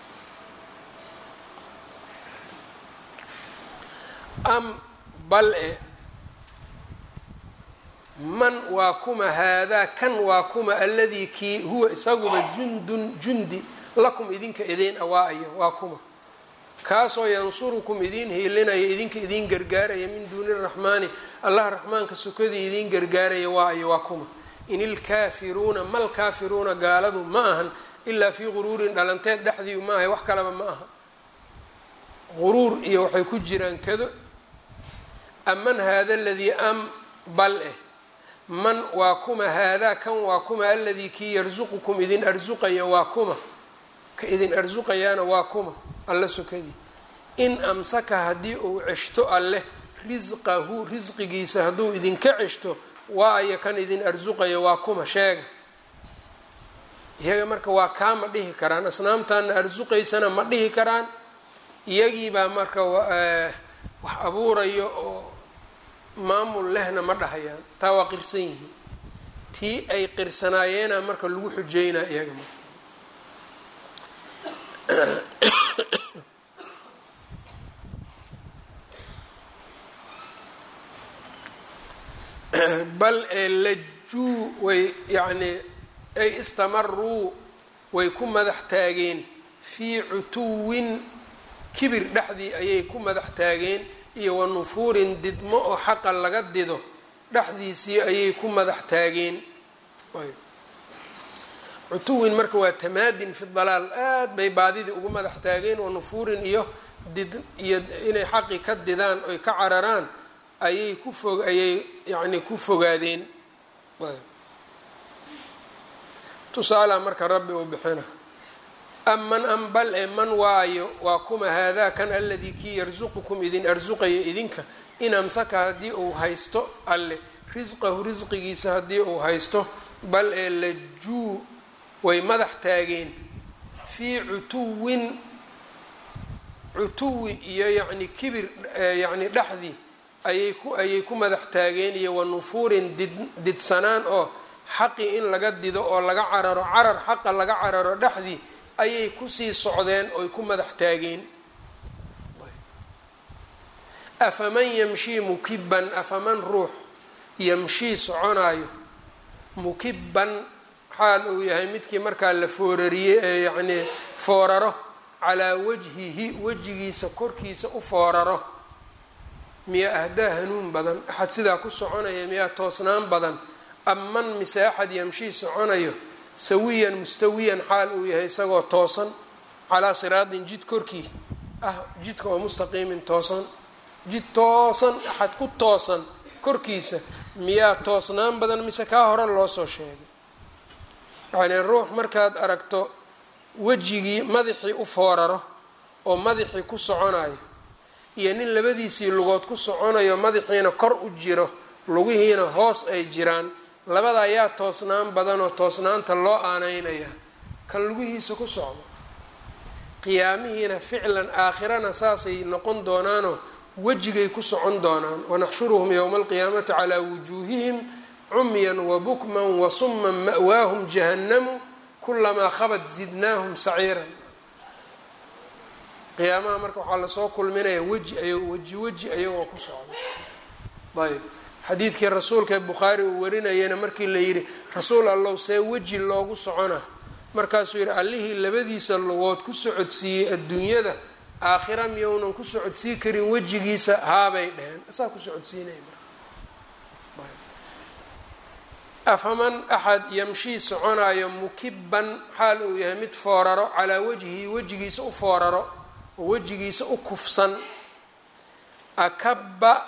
am bal-e man waa kuma haadaa kan waa kuma aladii kii huwa isaguba jundun jundi lakum idinka idin awaa-iyo waa kuma kaasoo yansurukum idiin hiilinaya idinka idiin gargaaraya min duuni raxmaani allah raxmaanka sokadii idiin gargaaraya waa-iyo waa kuma. in ilkaafiruuna mal kaafiruuna gaaladu ma ahan ilaa fii guruurin dhalanteed dhexdii maahay wax kaleba ma aha. guruur iyo waxay ku jiraan kado. aman haada aladii am bal-eh man waa kuma haadaa kan waa kuma aladii kii yarsuqukum idin arsuqaya waa kuma ka idin arsuqayaana waa kuma alla sokadii. in amsaka haddii uu ceshto alleh risqahu risqigiisa hadduu idinka ceshto waayo kan idin arsuqaya waa kuma sheega. iyaga marka waa kaa ma dhihi karaan asnaamtaana arsuqaysana ma dhihi karaan. iyagiibaa marka wax abuurayo oo maamul lehna ma dhahayaan taa waa qirsan yihiin. tii ay qirsanaayeenaa marka lagu xujeynaa iyaga marka bal ee lajuu way yacni ay istamaruu way ku madax taageen fii cutuwin kibir dhexdii ayay ku madax taageen iyo wa nufuurin didmo oo xaqa laga dido dhexdiisii ayay ku madax taageen. cutuwin marka waa tamaadin fi dalaal, aad bay baadidii ugu madax taageen, wa nufuurin iyo did iyo inay xaqi ka didaan oy ka cararaan ayay ku fog ayay yacni ku fogaadeen. tusaala marka rabbi uu bixina aman anbal ee man waayo waa kuma haadaa kan aladii kii yarsuqukum idin arsuqaya idinka in amsaka haddii uu haysto alle risqahu risqigiisa haddii uu haysto bal ee lajuu way madax taageen fii cutuwin cutuwi iyo yacni kibir yacni dhexdii ayay ku ayay ku madax taageen iyo wa nufuurin did didsanaan oo xaqi in laga dido oo laga cararo carar xaqa laga cararo dhexdii ayay kusii socdeen oy ku madax taageen. afaman yamshii mukibban afaman ruux yamshii soconaayo mukibban xaal uu yahay midkii markaa la foorariyey ee yacnii fooraro calaa wajhihi wejigiisa korkiisa u fooraro miyaa ahdaa hanuun badan axad sidaa ku soconaya miyaa toosnaan badan aman mise axad yamshii soconayo sawiyan mustawiyan xaal uu yahay isagoo toosan calaa siraatin jid korkii ah jidka oo mustaqiimin toosan jid toosan axad ku toosan korkiisa miyaa toosnaan badan mise kaa hore loo soo sheegay. yacnii ruux markaad aragto wejigii madaxii u fooraro oo madaxii ku soconayo iyo nin labadiisii lugood ku soconayo madaxiina kor u jiro lugihiina hoos ay jiraan, labada ayaa toosnaan badan oo toosnaanta loo aaneynaya kan lugihiisa ku socdo. qiyaamihiina ficlan aakhirana saasay noqon doonaanoo wejigay ku socon doonaan. wanaxshuruhum yowma alqiyaamati calaa wujuuhihim cumyan wabukman wasumman ma'waahum jahannamu kulamaa khabat zidnaahum saciiran. qiyaamaha marka waxaa lasoo kulminaya weji ay weji weji ayagoo ku socda. ayb xadiidkii rasuulka ee bukhaari uu warinayana markii la yidhi rasuul allow see weji loogu socona markaasuu yidhi allihii labadiisa lugood ku socodsiiyey adduunyada aakhira miyounan ku socodsii karin wejigiisa haabay dheheen asaa ku socodsiinaya marka. afaman axad yamshii soconaayo mukibban xaal uu yahay mid fooraro calaa wajhihi wejigiisa u fooraro oo wejigiisa u kufsan akabba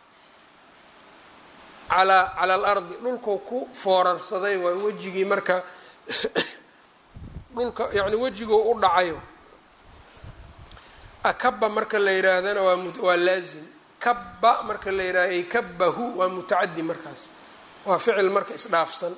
calaa cala alardi dhulkuu ku foorarsaday waa wejigii marka dhulka yacni wejiguu u dhacayo. akabba marka la yidhaahdana waa waa laazim, kabba marka la yidhahdo ay kabbahu waa mutacadi markaas waa ficil marka isdhaafsan.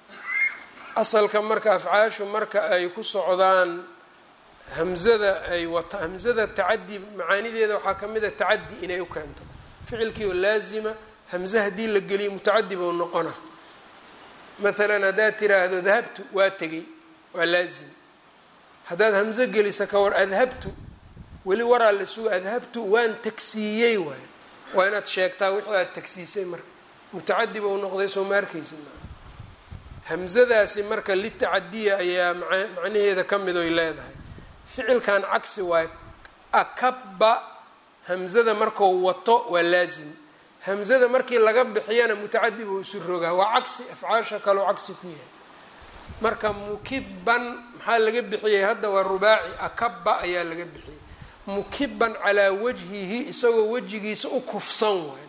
asalka marka afcaashu marka ay ku socdaan hamzada ay wata hamzada tacadi macaanideeda waxaa ka mid a tacadi inay u keento ficilkii oo laazima hamze haddii la geliyo mutacadi buu noqona. maalan haddaad tiraahdo dahabtu waa tegey waa laazim, haddaad hamze gelisa ka war adhabtu weli waraa la suga adhabtu waan tagsiiyey waayo waa inaad sheegtaa wixii aad tagsiisay marka mutacadi buu noqday soo ma arkaysid. hamzadaasi marka litacadiya ayaa macnaheeda ka mid oy leedahay. ficilkan cagsi waayo akabba hamzada markuu wato waa laazim, hamzada markii laga bixiyana mutacadi buu isu rogaa waa cagsi afcaasha kaloo cagsi ku yahay. marka mukibban maxaa laga bixiyey hadda waa rubaaci akabba ayaa laga bixiyey mukibban calaa wajhihi isagoo wejigiisa u kufsan waay.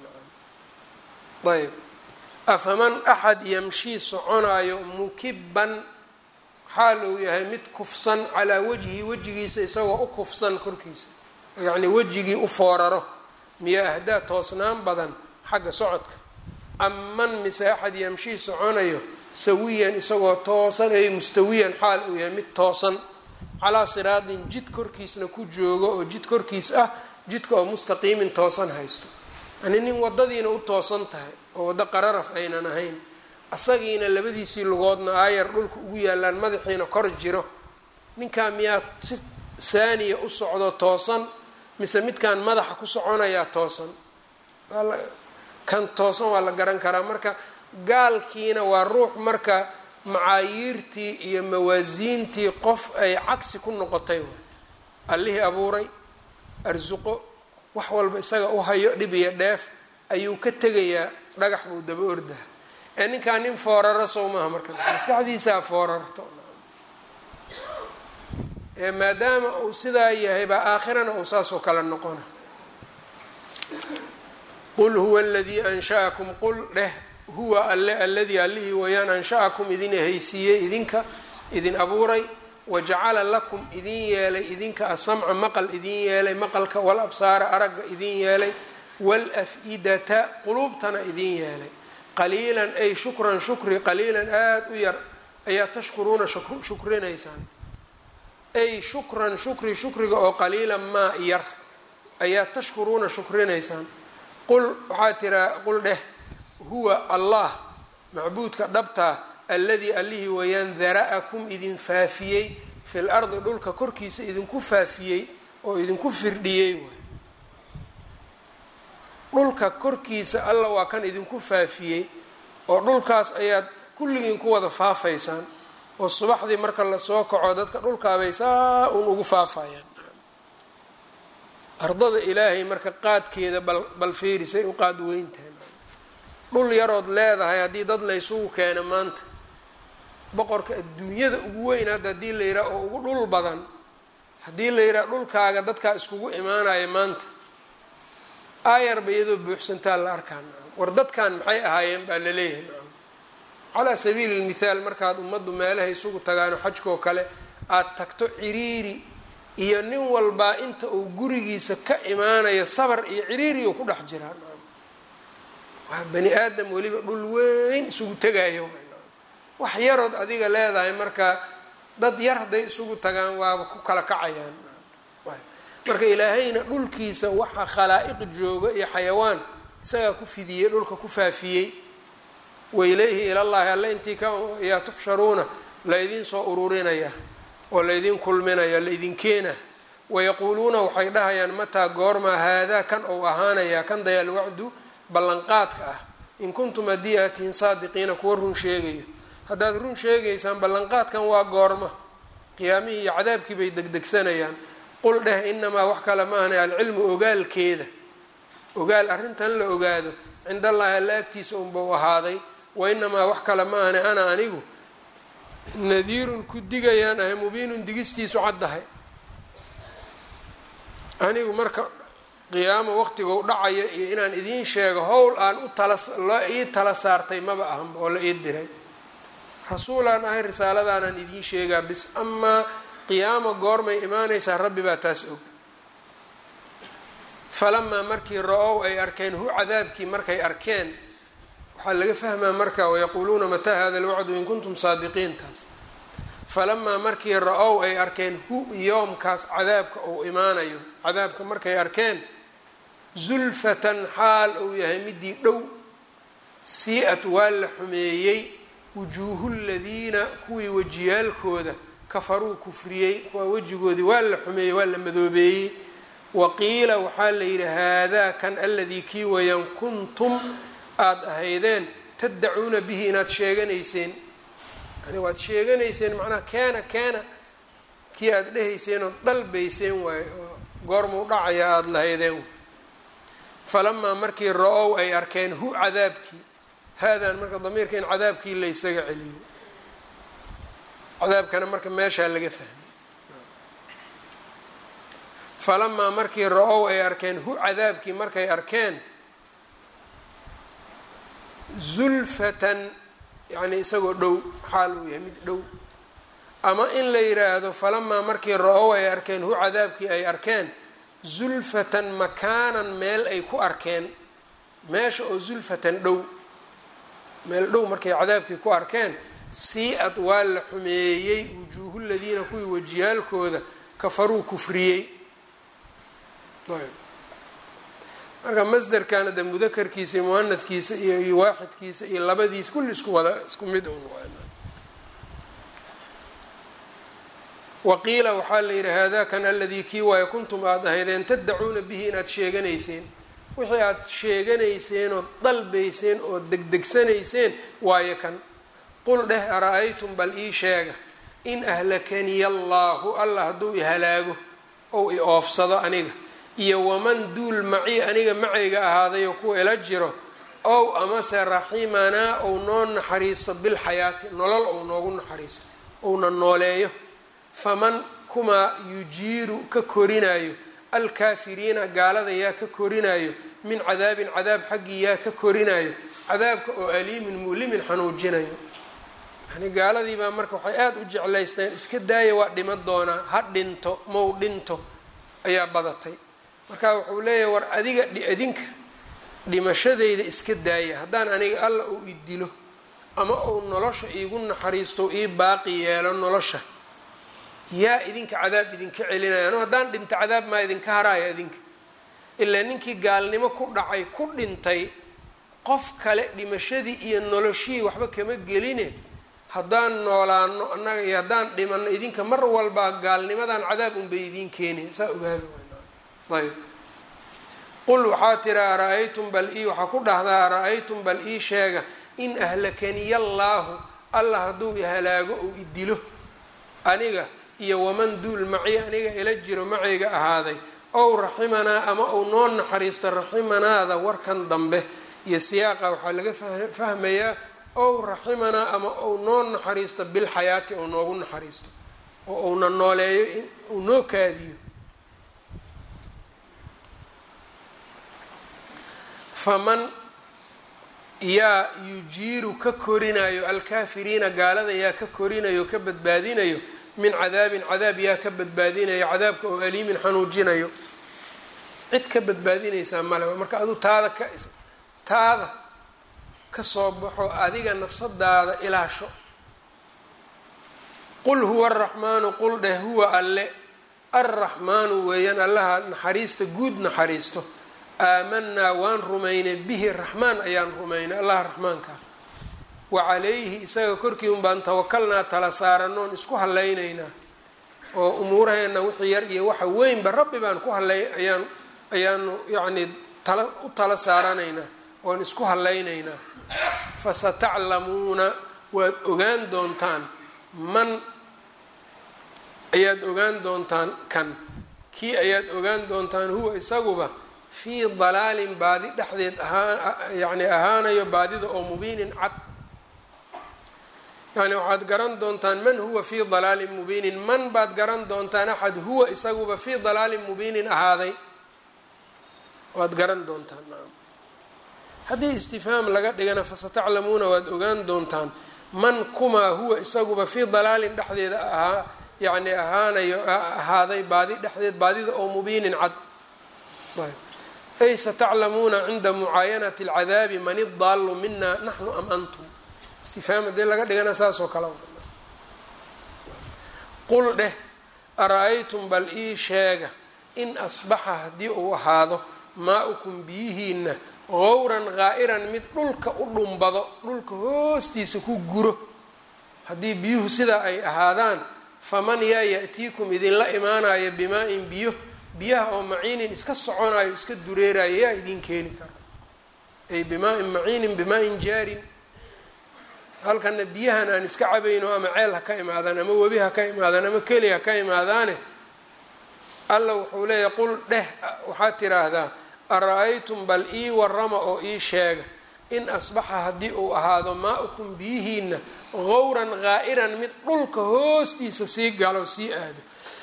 ayb afaman axad yamshii soconaayo mukibban xaal uu yahay mid kufsan calaa wajhihi wejigiisa isagoo u kufsan korkiisa yacnii wejigii u fooraro miyaa ahdaa toosnaan badan xagga socodka aman mise axad yamshii soconayo sawiyan isagoo toosan ay mustawiyan xaal uu yahay mid toosan calaa siraatin jid korkiisna ku joogo oo jid korkiis ah jidka oo mustaqiimin toosan haysto. ani nin wadadiina u toosan tahay oo waddo qararaf aynan ahayn asagiina labadiisii lugoodna aayar dhulka ugu yaalaan madaxiina kor jiro ninkaa miyaa si saaniya u socdo toosan mise midkaan madaxa ku soconayaa toosan? kan toosan waa la garan karaa. marka gaalkiina waa ruux marka macaayiirtii iyo mawaasiintii qof ay cagsi ku noqotay allihii abuuray arsuqo wax walba isaga u hayo dhib iyo dheef ayuu ka tegayaa dhagax buu daba ordaha ee ninkaa nin fooraro sow maaha marka maskaxdiisaa foorarto ee maadaama uu sidaa yahay baa aakhirana uu saasoo kale noqona qul huwa aladii ansha'akum qul dheh huwa alle aladii allihii wayaan ansha'akum idin haysiiyey idinka idin abuuray wajacala lakum idin yeelay idinka asamca maqal idin yeelay maqalka wal absaara aragga idin yeelay wal af-idata quluubtana idin yeelay qaliilan ay shukran shukri qaliilan aada u yar ayaa tashkuruuna shukrinaysaan ay shukran shukri shukriga oo qaliilan maa yar ayaa tashkuruuna shukrinaysaan qul waxaa tiraa qul dheh huwa allah macbuudka dhabtaa alladii allihii wayaan dara'akum idin faafiyey fil ardi dhulka korkiisa idinku faafiyey oo idinku firdhiyey waay dhulka korkiisa alla waa kan idinku faafiyey oo dhulkaas ayaad kulligiin ku wada faafaysaan oo subaxdii marka lasoo kaco dadka dhulkaabay saa uun ugu faafayaan ardada ilaahay marka qaadkeeda bal bal fiirisay u qaad weyntahay dhul yarood leedahay haddii dad laysugu keeno maanta boqorka adduunyada ugu weyn hadda haddii la yidhaha oo ugu dhul badan haddii la yidhaha dhulkaaga dadkaa iskugu imaanaya maanta aayarba iyadoo buuxsantaa la arkaan war dadkan maxay ahaayeen baa la leeyahay nacam calaa sabiili lmithaal markaad ummaddu meelaha isugu tagaano xajkoo kale aada tagto ciriiri iyo nin walbaa inta uu gurigiisa ka imaanayo sabar iyo ciriiri oo ku dhex jiraa nacam waa bani aadam weliba dhul weyn isugu tegaayo wax yarood adiga leedahay marka dad yar hadday isugu tagaan waaba ku kala kacayaan marka ilaahayna dhulkiisa waxa khalaa'iq jooga iyo xayawaan isagaa ku fidiyey dhulka ku faafiyey wailayhi ilallahi alle intii ka yaa tuxsharuuna la idin soo ururinaya oo la idin kulminaya la idin keena wayaquuluuna waxay dhahayaan mataa goormaa haadaa kan ou ahaanayaa kan dayaal wacdu ballanqaadka ah in kuntum haddii aad tihiin saadiqiina kuwa run sheegayo haddaad run sheegaysaan ballanqaadkan waa goorma qiyaamihii iyo cadaabkii bay degdegsanayaan qul dheh inamaa wax kale ma ahna alcilmu ogaalkeeda ogaal arrintan la ogaado cind allaahi alla agtiisa unbau ahaaday wa inamaa wax kale ma ahna ana anigu nadiirun ku digayaan ahay mubiinun digistiisu caddahay anigu marka qiyaamo waqtigou dhacaya iyo inaan idiin sheego howl aan u tala loo ii tala saartay maba ahanba oo la ii diray rasuulaan ahay risaaladaanaan idiin sheegaa bis amaa qiyaamo goormay imaanaysaa rabbi baa taas og falamaa markii ra-ow ay arkeen hu cadaabkii markay arkeen waxaa laga fahmaa marka wayaquuluuna mataa hada alwacdu in kuntum saadiqiin taas falamaa markii ra-ow ay arkeen hu yoomkaas cadaabka uu imaanayo cadaabka markay arkeen zulfatan xaal uu yahay midii dhow sii-at waa la xumeeyey wujuuhu ladiina kuwii wejiyaalkooda kafaruu kufriyey kuwaa wejigoodii waa la xumeeyey waa la madoobeeyey waqiila waxaa la yidhi haadaa kan aladii kii wayaan kuntum aada ahaydeen taddacuuna bihi inaad sheeganayseen yani waad sheeganayseen macnaha keena keena kii aada dhehayseen oo dalbayseen waayo oo goormuu dhacaya aada lahaydeen falamaa markii ra-ow ay arkeen hu cadaabkii haadaan marka damiirka in cadaabkii la ysaga celiyo cadaabkana marka meeshaa laga fahmay falamaa markii ra-ow ay arkeen hu cadaabkii markay arkeen zulfatan yacni isagoo dhow xaal uu yahay mid dhow ama in la yidhaahdo falamaa markii ra-ow ay arkeen hu cadaabkii ay arkeen zulfatan makaanan meel ay ku arkeen meesha oo zulfatan dhow meel dhow markay cadaabkii ku arkeen sii-ad waa la xumeeyey wujuuhu ladiina kuwii wajiyaalkooda kafaruu kufriyey marka masderkan de mudakarkiisa iyo muanadkiisa iyo iyo waaxidkiisa iyo labadiis kulli isku wada isku mid un waqiila waxaa la yidhi haadaa kan aladii kii waayo kuntum aada ahaydeen taddacuuna bihi inaad sheeganayseen wixii aada sheeganayseen oo dalbayseen oo degdegsanayseen waayo kan qul dheh ara-aytum bal ii sheega in ahlakaniya allaahu allah hadduu i halaago ou i oofsado aniga iyo waman duul maci aniga macayga ahaaday oo kuwa ila jiro ow amase raximanaa ou noo naxariisto bilxayaati nolol ou noogu naxariisto ouna nooleeyo faman kumaa yujiiru ka korinayo alkaafiriina gaalada yaa ka korinayo min cadaabin cadaab xaggii yaa ka korinayo cadaabka oo aliimin mu'limin xanuujinayo yani gaaladii baa marka waxay aada u jeclaysteen iska daaya waa dhima doonaa ha dhinto mau dhinto ayaa badatay marka wuxuu leeyahay war adiga idinka dhimashadeyda iska daaya haddaan aniga alla uu idilo ama uu nolosha iigu naxariisto ii baaqi yeelo nolosha yaa idinka cadaab idinka celinaya ano haddaan dhinto cadaab maa idinka haraya idinka ilaa ninkii gaalnimo ku dhacay ku dhintay qof kale dhimashadii iyo noloshihii waxba kama geline haddaan noolaano annaga iyo haddaan dhimano idinka mar walbaa gaalnimadan cadaab unbay idiin keenaya saa ogaada ayb qul waxaa tira ara-aytum bal ii waxaa ku dhahdaa ara-aytum bal ii sheega in ahlakaniya allaahu allah hadduu ihalaago ou idilo aniga iyo waman duul maci aniga ila jiro macayga ahaaday ow raximanaa ama ou noo naxariisto raximanaada warkan dambe iyo siyaaqa waxaa laga fahmayaa ow raximanaa ama ou noo naxariisto bilxayaati ou noogu naxariisto oo ouna nooleeyo uu noo kaadiyo faman yaa yujiiru ka korinayo alkaafiriina gaalada yaa ka korinayo ka badbaadinayo min cadaabin cadaab yaa ka badbaadinayo cadaabka oo aliimin xanuujinayo cid ka badbaadinaysaa male marka aduu taada ka taada ka soo baxo adiga nafsadaada ilaasho qul huwa araxmaanu qul dheh huwa alle arraxmaanu weeyaan allaha naxariista guud naxariisto aamanaa waan rumaynay bihi raxmaan ayaan rumaynay allaha raxmaankaa wa calayhi isaga korkii un baan tawakalnaa tala saaranoon isku hallaynaynaa oo umuuraheenna wixii yar iyo waxa weynba rabbi baan ku hallay ayaan ayaanu yacnii tala u tala saaranaynaa waan isku hallaynaynaa fasataclamuuna waad ogaan doontaan man ayaad ogaan doontaan kan kii ayaad ogaan doontaan huwa isaguba fii dalaalin baadi dhexdeed ahaa yani ahaanayo baadida oo mubiinin cad yani waxaad garan doontaan man huwa fii dalaalin mubiinin man baad garan doontaan axad huwa isaguba fii dalaalin mubiinin ahaaday waad garan doontaan haddii istifhaam laga dhigana fasataclamuuna waad ogaan doontaan man kumaa huwa isaguba fii dalaalin dhexdeeda ahaa yani ahaanayo ahaaday baadi dhexdeed baadida oo mubiinin cad ay sataclamuuna cinda mucaayanati alcadaabi man idaalu mina naxnu am antum istifhaam haddii laga dhigana saas oo kale qul dheh ara-aytum bal ii sheega in asbaxa haddii uu ahaado maa-ukum biyihiina gowran ghaa'iran mid dhulka u dhumbado dhulka hoostiisa ku guro haddii biyuhu sidaa ay ahaadaan faman yaa ya-tiikum idinla imaanayo bimaa-in biyo biyaha oo maciinin iska soconayo iska dureerayo yaa idin keeni kara ay bimaa-in maciinin bimaa-in jaarin halkana biyahan aan iska cabayno ama ceel ha ka imaadaan ama webi ha ka imaadaan ama keli ha ka imaadaane alla wuxuu leeyahay qul dheh waxaad tiraahdaa ara-aytum bal ii warama oo ii sheega in asbaxa haddii uu ahaado maa-ukum biyihiina gowran ghaa'iran mid dhulka hoostiisa sii galo sii aado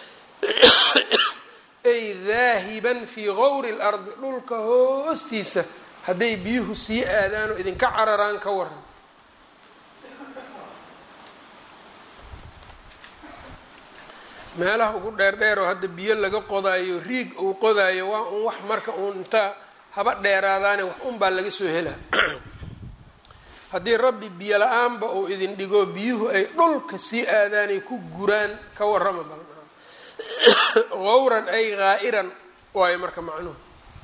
ay daahiban fii gowri lardi dhulka hoostiisa hadday biyuhu sii aadaanoo idinka cararaan ka waran meelaha ugu dheerdheer oo hadda biyo laga qodaayo riig uu qodaayo waa un wax marka uun intaa haba dheeraadaane wax un baa laga soo helaa haddii rabbi biyo la-aanba uu idin dhigo biyuhu ay dhulka sii aadaanay ku guraan ka warrama bal gowran ay ghaa'iran waayo marka macnuhu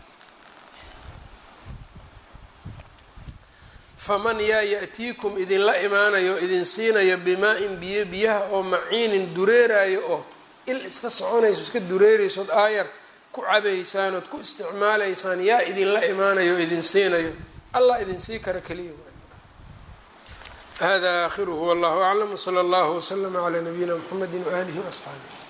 faman yaa ya-tiikum idinla imaanayo idin siinayo bimaa-in biyo biyaha oo maciinin dureerayo oo il iska soconayso iska dureeraysood aayar ku cabaysaan ood ku isticmaalaysaan yaa idinla imaanayo o idin siinayo allah idin sii kara keliya hada aakhiruhu wallahu aclam wsala allahu waslama calaa nabiyina mxamedi waaalihi waasxaabih